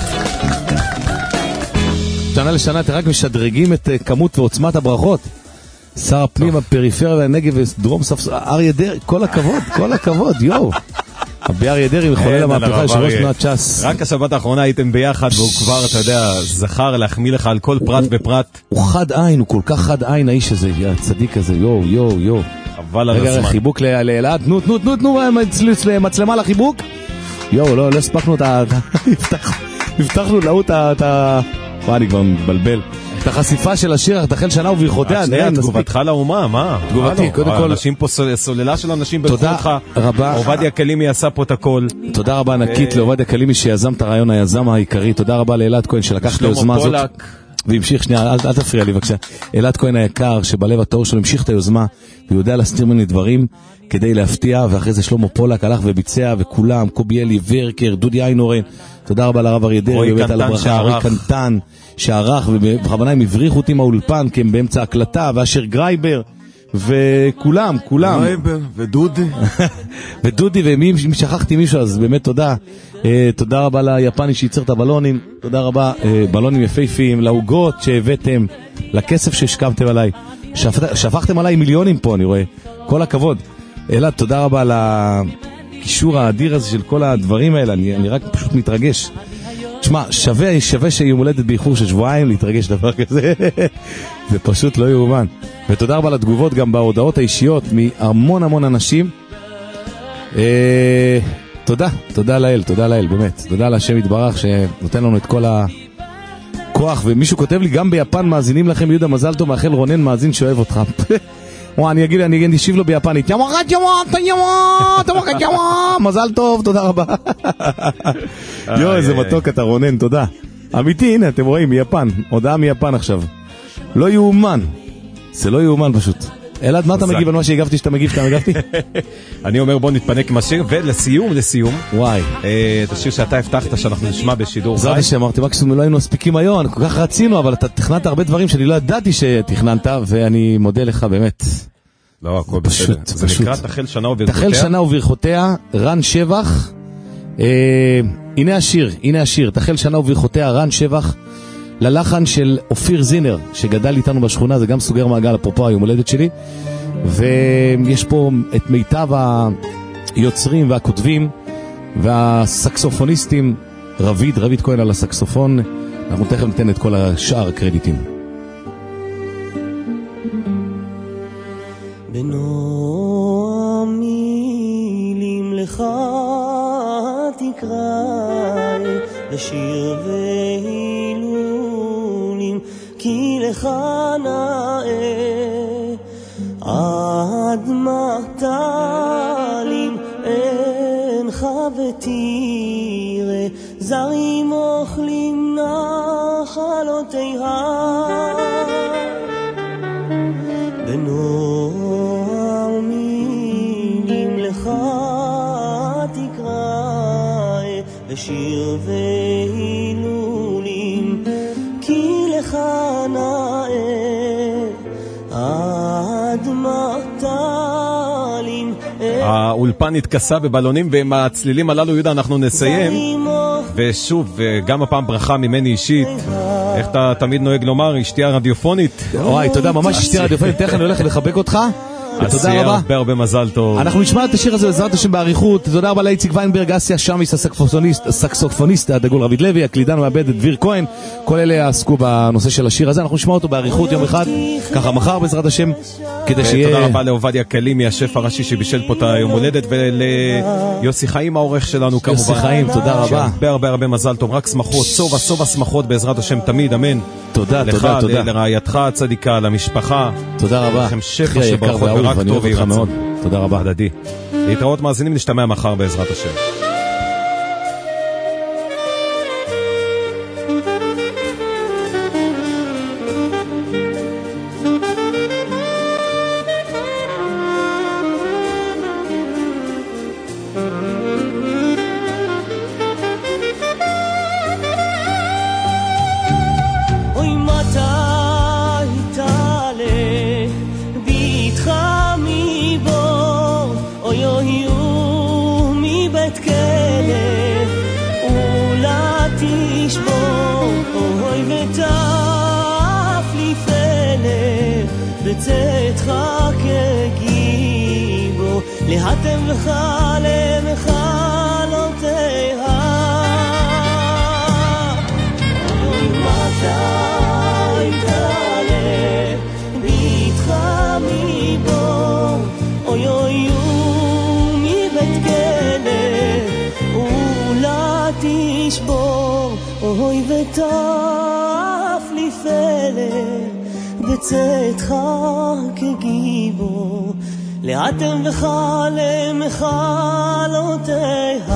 שנה לשנה אתם רק משדרגים את כמות ועוצמת הברכות. שר הפנים, הפריפריה והנגב ודרום ספסל, אריה דרעי, כל הכבוד, כל הכבוד, יואו. אריה דרעי מחולל המהפכה, יושב-ראש תנועת ש"ס. רק השבת האחרונה הייתם ביחד, והוא כבר, אתה יודע, זכר להחמיא לך על כל פרט ופרט. הוא חד עין, הוא כל כך חד עין, האיש הזה, הצדיק הזה, יואו. חבל על הזמן. רגע, חיבוק לאלעד, תנו, מצלמה לחיבוק. יואו, לא הספקנו הבטחנו להוא אני כבר מבלבל. את החשיפה של השיר, תחל שנה וברכותיה. תגובתך לאומה, מה? תגובתי, קודם כל. אנשים פה, סוללה של אנשים ברכו אותך. תודה רבה. עובדיה קלימי עשה פה את הכל. תודה רבה ענקית לעובדיה קלימי שיזם את הרעיון, היזם העיקרי. תודה רבה לאלעד כהן שלקח את היוזמה הזאת. והמשיך, שנייה, אל תפריע לי בבקשה. אלעד כהן היקר שבלב התואר שלו המשיך את היוזמה, והוא יודע להסתיר ממני דברים כדי להפתיע, ואחרי זה שלמה פולק הלך וביצע, וכולם, קוביאלי, ורקר, דודי איינורן. תודה רבה לרב אריה דרעי, רועי קנטן שערך, ובכוונה הם הבריחו אותי מהאולפן, כי הם באמצע הקלטה, ואשר גרייבר, וכולם. גרייבר, ודודי, ומי שכחתי מישהו, אז באמת תודה. תודה רבה ליפני שייצר את הבלונים, תודה רבה, בלונים יפהפיים, להוגות שהבאתם, לכסף שהשכבתם עליי, שפכתם עליי מיליונים פה, אני רואה, כל הכבוד. אלעד, תודה רבה על הקישור האדיר הזה של כל הדברים האלה, אני רק פשוט מתרגש. תשמע, שווה שיום הולדת באיחור של שבועיים להתרגש דבר כזה. זה פשוט לא יאומן. ותודה רבה לתגובות גם בהודעות האישיות מהמון אנשים. תודה לאל, באמת. תודה להשם יתברך שנותן לנו את כל הכוח, ומישהו כותב לי, גם ביפן מאזינים לכם, יהודה מזל טוב, מאחל רונן מאזין שאוהב אותך. אני אשיב לו ביפנית, מזל טוב, תודה רבה. איזה מתוק אתה רונן, תודה. אמיתי, הנה, אתם רואים, מיפן, הודעה מיפן עכשיו. לא יאומן, זה לא יאומן פשוט. אלעד, מה אתה מגיב על מה שהגבתי שאתה מגיב שאתה מגבתי? אני אומר בוא נתפנק עם השיר, ולסיום, וואי, את השיר שאתה הבטחת שאנחנו נשמע בשידור חי. זאת שאמרתי, מקסימום לא היינו מספיקים היום, כל כך רצינו, אבל אתה תכננת הרבה דברים שאני לא ידעתי שתכננת, ואני מודה לך באמת. לא, הכל בסדר. זה נקרא תחל שנה וברכותיה. תחל שנה וברכותיה, רן שבח. הנה השיר, תחל שנה וברכותיה, רן שבח. ללחן של אופיר זינר, שגדל איתנו בשכונה, זה גם סוגר מעגל, אפרופו היום הולדת שלי, ויש פה את מיטב היוצרים והכותבים, והסקסופוניסטים, רביד כהן על הסקסופון, אנחנו תכף ניתן את כל השאר הקרדיטים. בנועם מילים לך תקרא, לשיר והילולים, כי לך נאה עד מטלים אינך ותראה, זרים אוכלים נחלותיה. בנועם מילים לך תקרא, לשיר והילולים, כי לך נאה עד מטלים. האולפן התכסה בבלונים, ועם הצלילים הללו יהודה אנחנו נסיים. ושוב, גם הפעם ברכה ממני אישית, איך אתה תמיד נוהג לומר, אשתי הרדיופונית. וואי, תודה, ממש אשתי הרדיופונית, תכף אני הולך לחבק אותך. תודה רבה. הרבה מזל טוב. אנחנו נשמע את השיר הזה בעזרת השם בעריכות. תודה רבה לאיציק ויינברג, אסיה שמיס, הסקסופוניסט הדגול רביד לוי, הקלידן והעבד דביר כהן. כל אלה עסקו בנושא של השיר הזה. אנחנו נשמע אותו בעריכות יום אחד, ככה מחר בעזרת השם, כדי שיהיה... תודה רבה לעובדיה קלימי, השף הראשי שבישל פה את היום הולדת, וליוסי חיים העורך שלנו כמובן. יוסי חיים, תודה רבה. הרבה מזל טוב, רק שמחות, סוף השמחות בעזרת השם תמיד, אמן. תודה. לך, לרעייתך הצדיקה, למשפחה. תודה רבה. לכם שפע שברכות ורק טוב וירצון. תודה רבה. הדדי. להתראות מאזינים, נשתמע מחר בעזרת השם. להתם וחלה מחלותיה, מתי תעלה ביתך מבור, אוי אוי מבית כלא אולי תשבור, אוי ותפליף אלה בצאתך כגיבור, לאתם וחלה מחלותיה.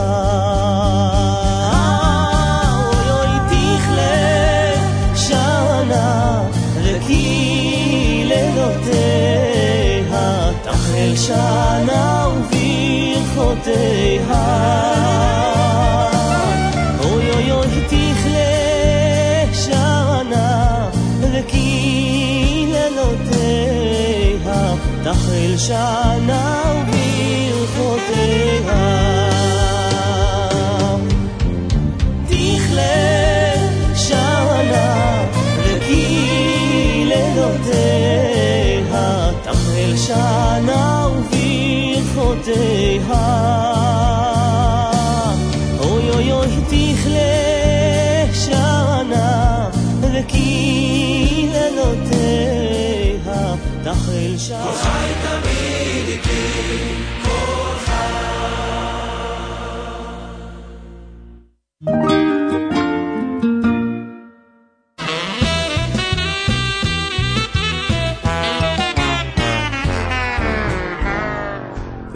אוי אוי תכלה שנה וכי לילותיה, תחל שנה וברכותיה. אוי אוי אוי תכלה שנה וכי לילותיה, תחל שנה וברכותיה. תכלה שנה וכי לילותיה, תחל שנה וברכותיה. אוי אוי אוי תכלה שנה וכי לילותיה, תחל שנה. כל חי תמיד איתי, כל חי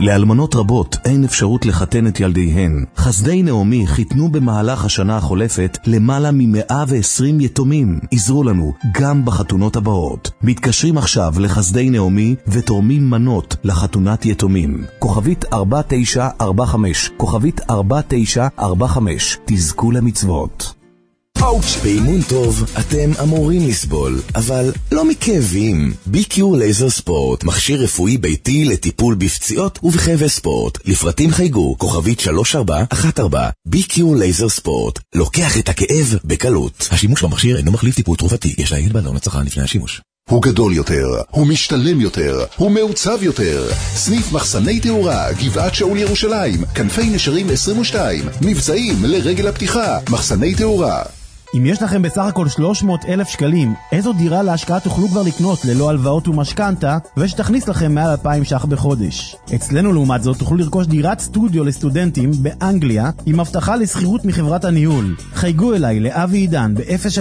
לאלמנות רבות אין אפשרות לחתן את ילדיהן. חסדי נעמי חיתנו במהלך השנה החולפת למעלה מ120 יתומים. עזרו לנו גם בחתונות הבאות. מתקשרים עכשיו לחסדי נעמי ותורמים מנות לחתונת יתומים. כוכבית 4945, כוכבית 4945. תזכו למצוות. באימון טוב אתם אמורים לסבול, אבל לא מכאבים. ביקיור לייזר ספורט, מכשיר רפואי ביתי לטיפול בפציעות ובכאבי ספורט. לפרטים חייגו, כוכבית 3414. ביקיור לייזר ספורט, לוקח את הכאב בקלות. השימוש במכשיר אינו מחליף טיפול תרופתי, יש להעיד בעלון הצרכן לפני השימוש. הוא גדול יותר, הוא משתלם יותר, הוא מעוצב יותר. סניף מחסני תאורה, גבעת שאול ירושלים, כנפי נשרים 22, מבצעים לרגל הפתיחה, מחסני תאורה. אם יש לכם בסך הכל 300,000 שקלים, איזו דירה להשקעה תוכלו כבר לקנות ללא הלוואות ומשכנתה, ושתכניס לכם מעל 2,000 ש"ח בחודש? אצלנו לעומת זאת תוכלו לרכוש דירת סטודיו לסטודנטים באנגליה, עם הבטחה לסחירות מחברת הניהול. חייגו אליי לאבי עידן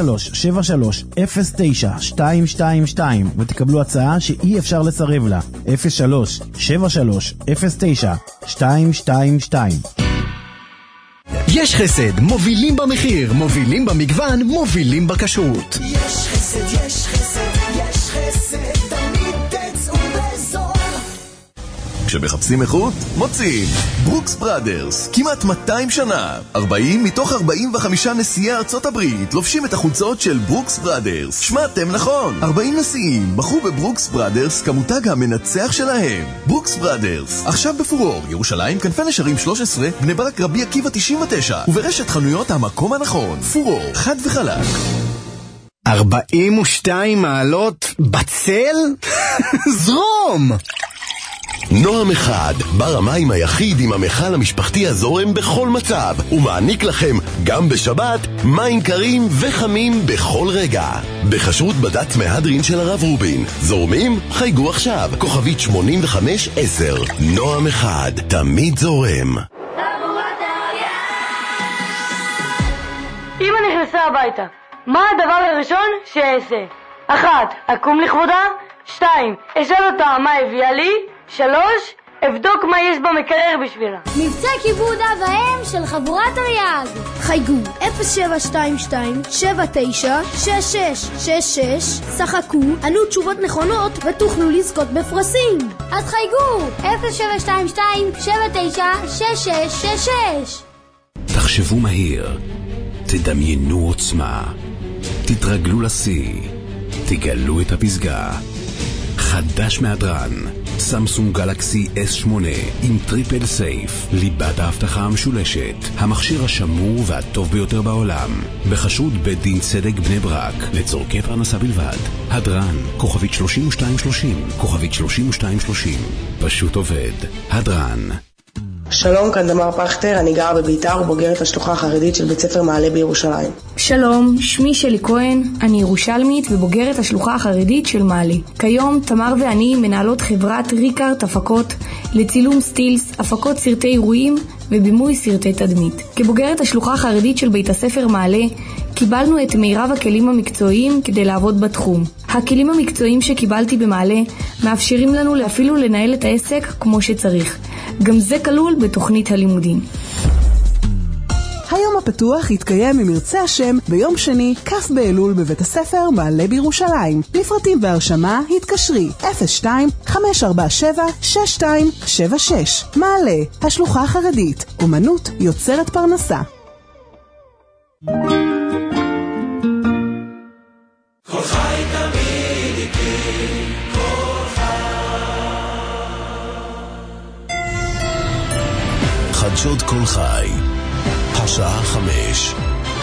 ב-03-73-09-222 ותקבלו הצעה שאי אפשר לסרב לה. 03-73-09-222. יש חסד, מובילים במחיר, מובילים במגוון, מובילים בכשרות. יש חסד, יש חסד, יש חסד, תמיד תצאו בזול. כשמחפשים איכות, מוצאים ברוקס בראדרס, כמעט 200 שנה. 40 מתוך 45 נשיאי ארצות הברית לובשים את החולצות של ברוקס בראדרס. שמעתם נכון, 40 נשיאים בחרו בברוקס בראדרס כמותג המנצח שלהם. ברוקס בראדרס, עכשיו בפורור, ירושלים, כנפי נשרים 13, בני ברק רבי עקיבא 99, וברשת חנויות המקום הנכון. פורור, חד וחלק. 42 מעלות בצל? זרום! נועם אחד, בר המים היחיד עם המכל המשפחתי הזורם בכל מצב, ומעניק לכם גם בשבת מים קרים וחמים בכל רגע. בכשרות בד"ץ מהדרין של הרב רובין. זורמים? חייגו עכשיו, כוכבית 8510. נועם אחד, תמיד זורם. אמא נכנסה הביתה, מה הדבר הראשון שאעשה? 1. אקום לכבודה. 2. אשאל אותה מה הביאה לי. 3. אבדוק מה יש במקרר בשבילה. מבצע כיבוד אב האם של חבורת אריאג. חייגו 0722-796666. שחקו, ענו תשובות נכונות ותוכלו לזכות בפרסים. אז חייגו 0722-796666. תחשבו מהיר, תדמיינו עוצמה, תתרגלו לשיא, תגלו את הפסגה. חדש מהדרן, סמסונג גלקסי S8 עם טריפל סייף, ליבת ההבטחה המשולשת, המכשיר השמור והטוב ביותר בעולם. בחשרות בית דין צדק בני ברק, לצורכי פרנסה בלבד. הדרן, כוכבית 3230, כוכבית 3230, פשוט עובד. הדרן. שלום, כאן דמר פכטר, אני גרה בביתר ובוגרת השלוחה החרדית של בית ספר מעלה בירושלים. שלום, שמי שלי כהן, אני ירושלמית ובוגרת השלוחה החרדית של מעלה. כיום תמר ואני מנהלות חברת ריקארט הפקות לצילום סטילס, הפקות סרטי אירועים ובימוי סרטי תדמית. כבוגרת השלוחה החרדית של בית הספר מעלה, קיבלנו את מירב הכלים המקצועיים כדי לעבוד בתחום. הכלים המקצועיים שקיבלתי במעלה מאפשרים לנו אפילו לנהל את העסק כמו שצריך. גם זה כלול בתוכנית הלימודים. היום הפתוח יתקיים ממרצה השם ביום שני, כ' באלול בבית הספר מעלה בירושלים. לפרטים והרשמה התקשרי 02-547-6276. מעלה, השלוחה החרדית, אומנות יוצרת פרנסה. כל חי תמיד איתי, כל חדשות כל חי, השעה 5.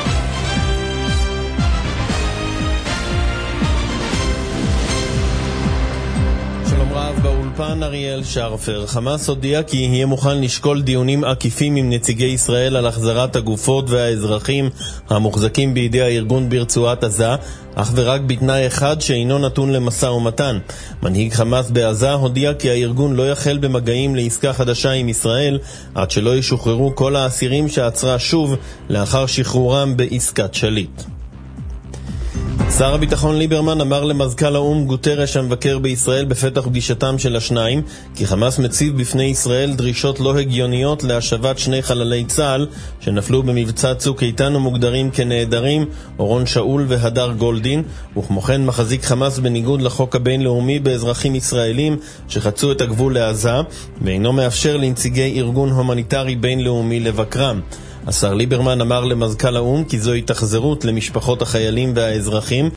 שלום רב, באולפן אריאל שרפר. חמאס הודיע כי יהיה מוכן לשקול דיונים עקיפים עם נציגי ישראל על החזרת הגופות והאזרחים המוחזקים בידי הארגון ברצועת עזה, אך ורק בתנאי אחד שאינו נתון למשא ומתן. מנהיג חמאס בעזה הודיע כי הארגון לא יחל במגעים לעסקה חדשה עם ישראל עד שלא ישוחררו כל האסירים שעצרה שוב לאחר שחרורם בעסקת שליט. שר הביטחון ליברמן אמר למזכ"ל האו"ם גוטרש המבקר בישראל בפתח פגישתם של השניים כי חמאס מציב בפני ישראל דרישות לא הגיוניות להשבת שני חללי צה"ל שנפלו במבצע צוק איתן ומוגדרים כנעדרים, אורון שאול והדר גולדין, וכמו כן מחזיק חמאס בניגוד לחוק הבינלאומי באזרחים ישראלים שחצו את הגבול לעזה ואינו מאפשר לנציגי ארגון הומניטרי בינלאומי לבקרם. השר ליברמן אמר למזכ"ל האו"ם כי זוהי תחזרות למשפחות החיילים והאזרחים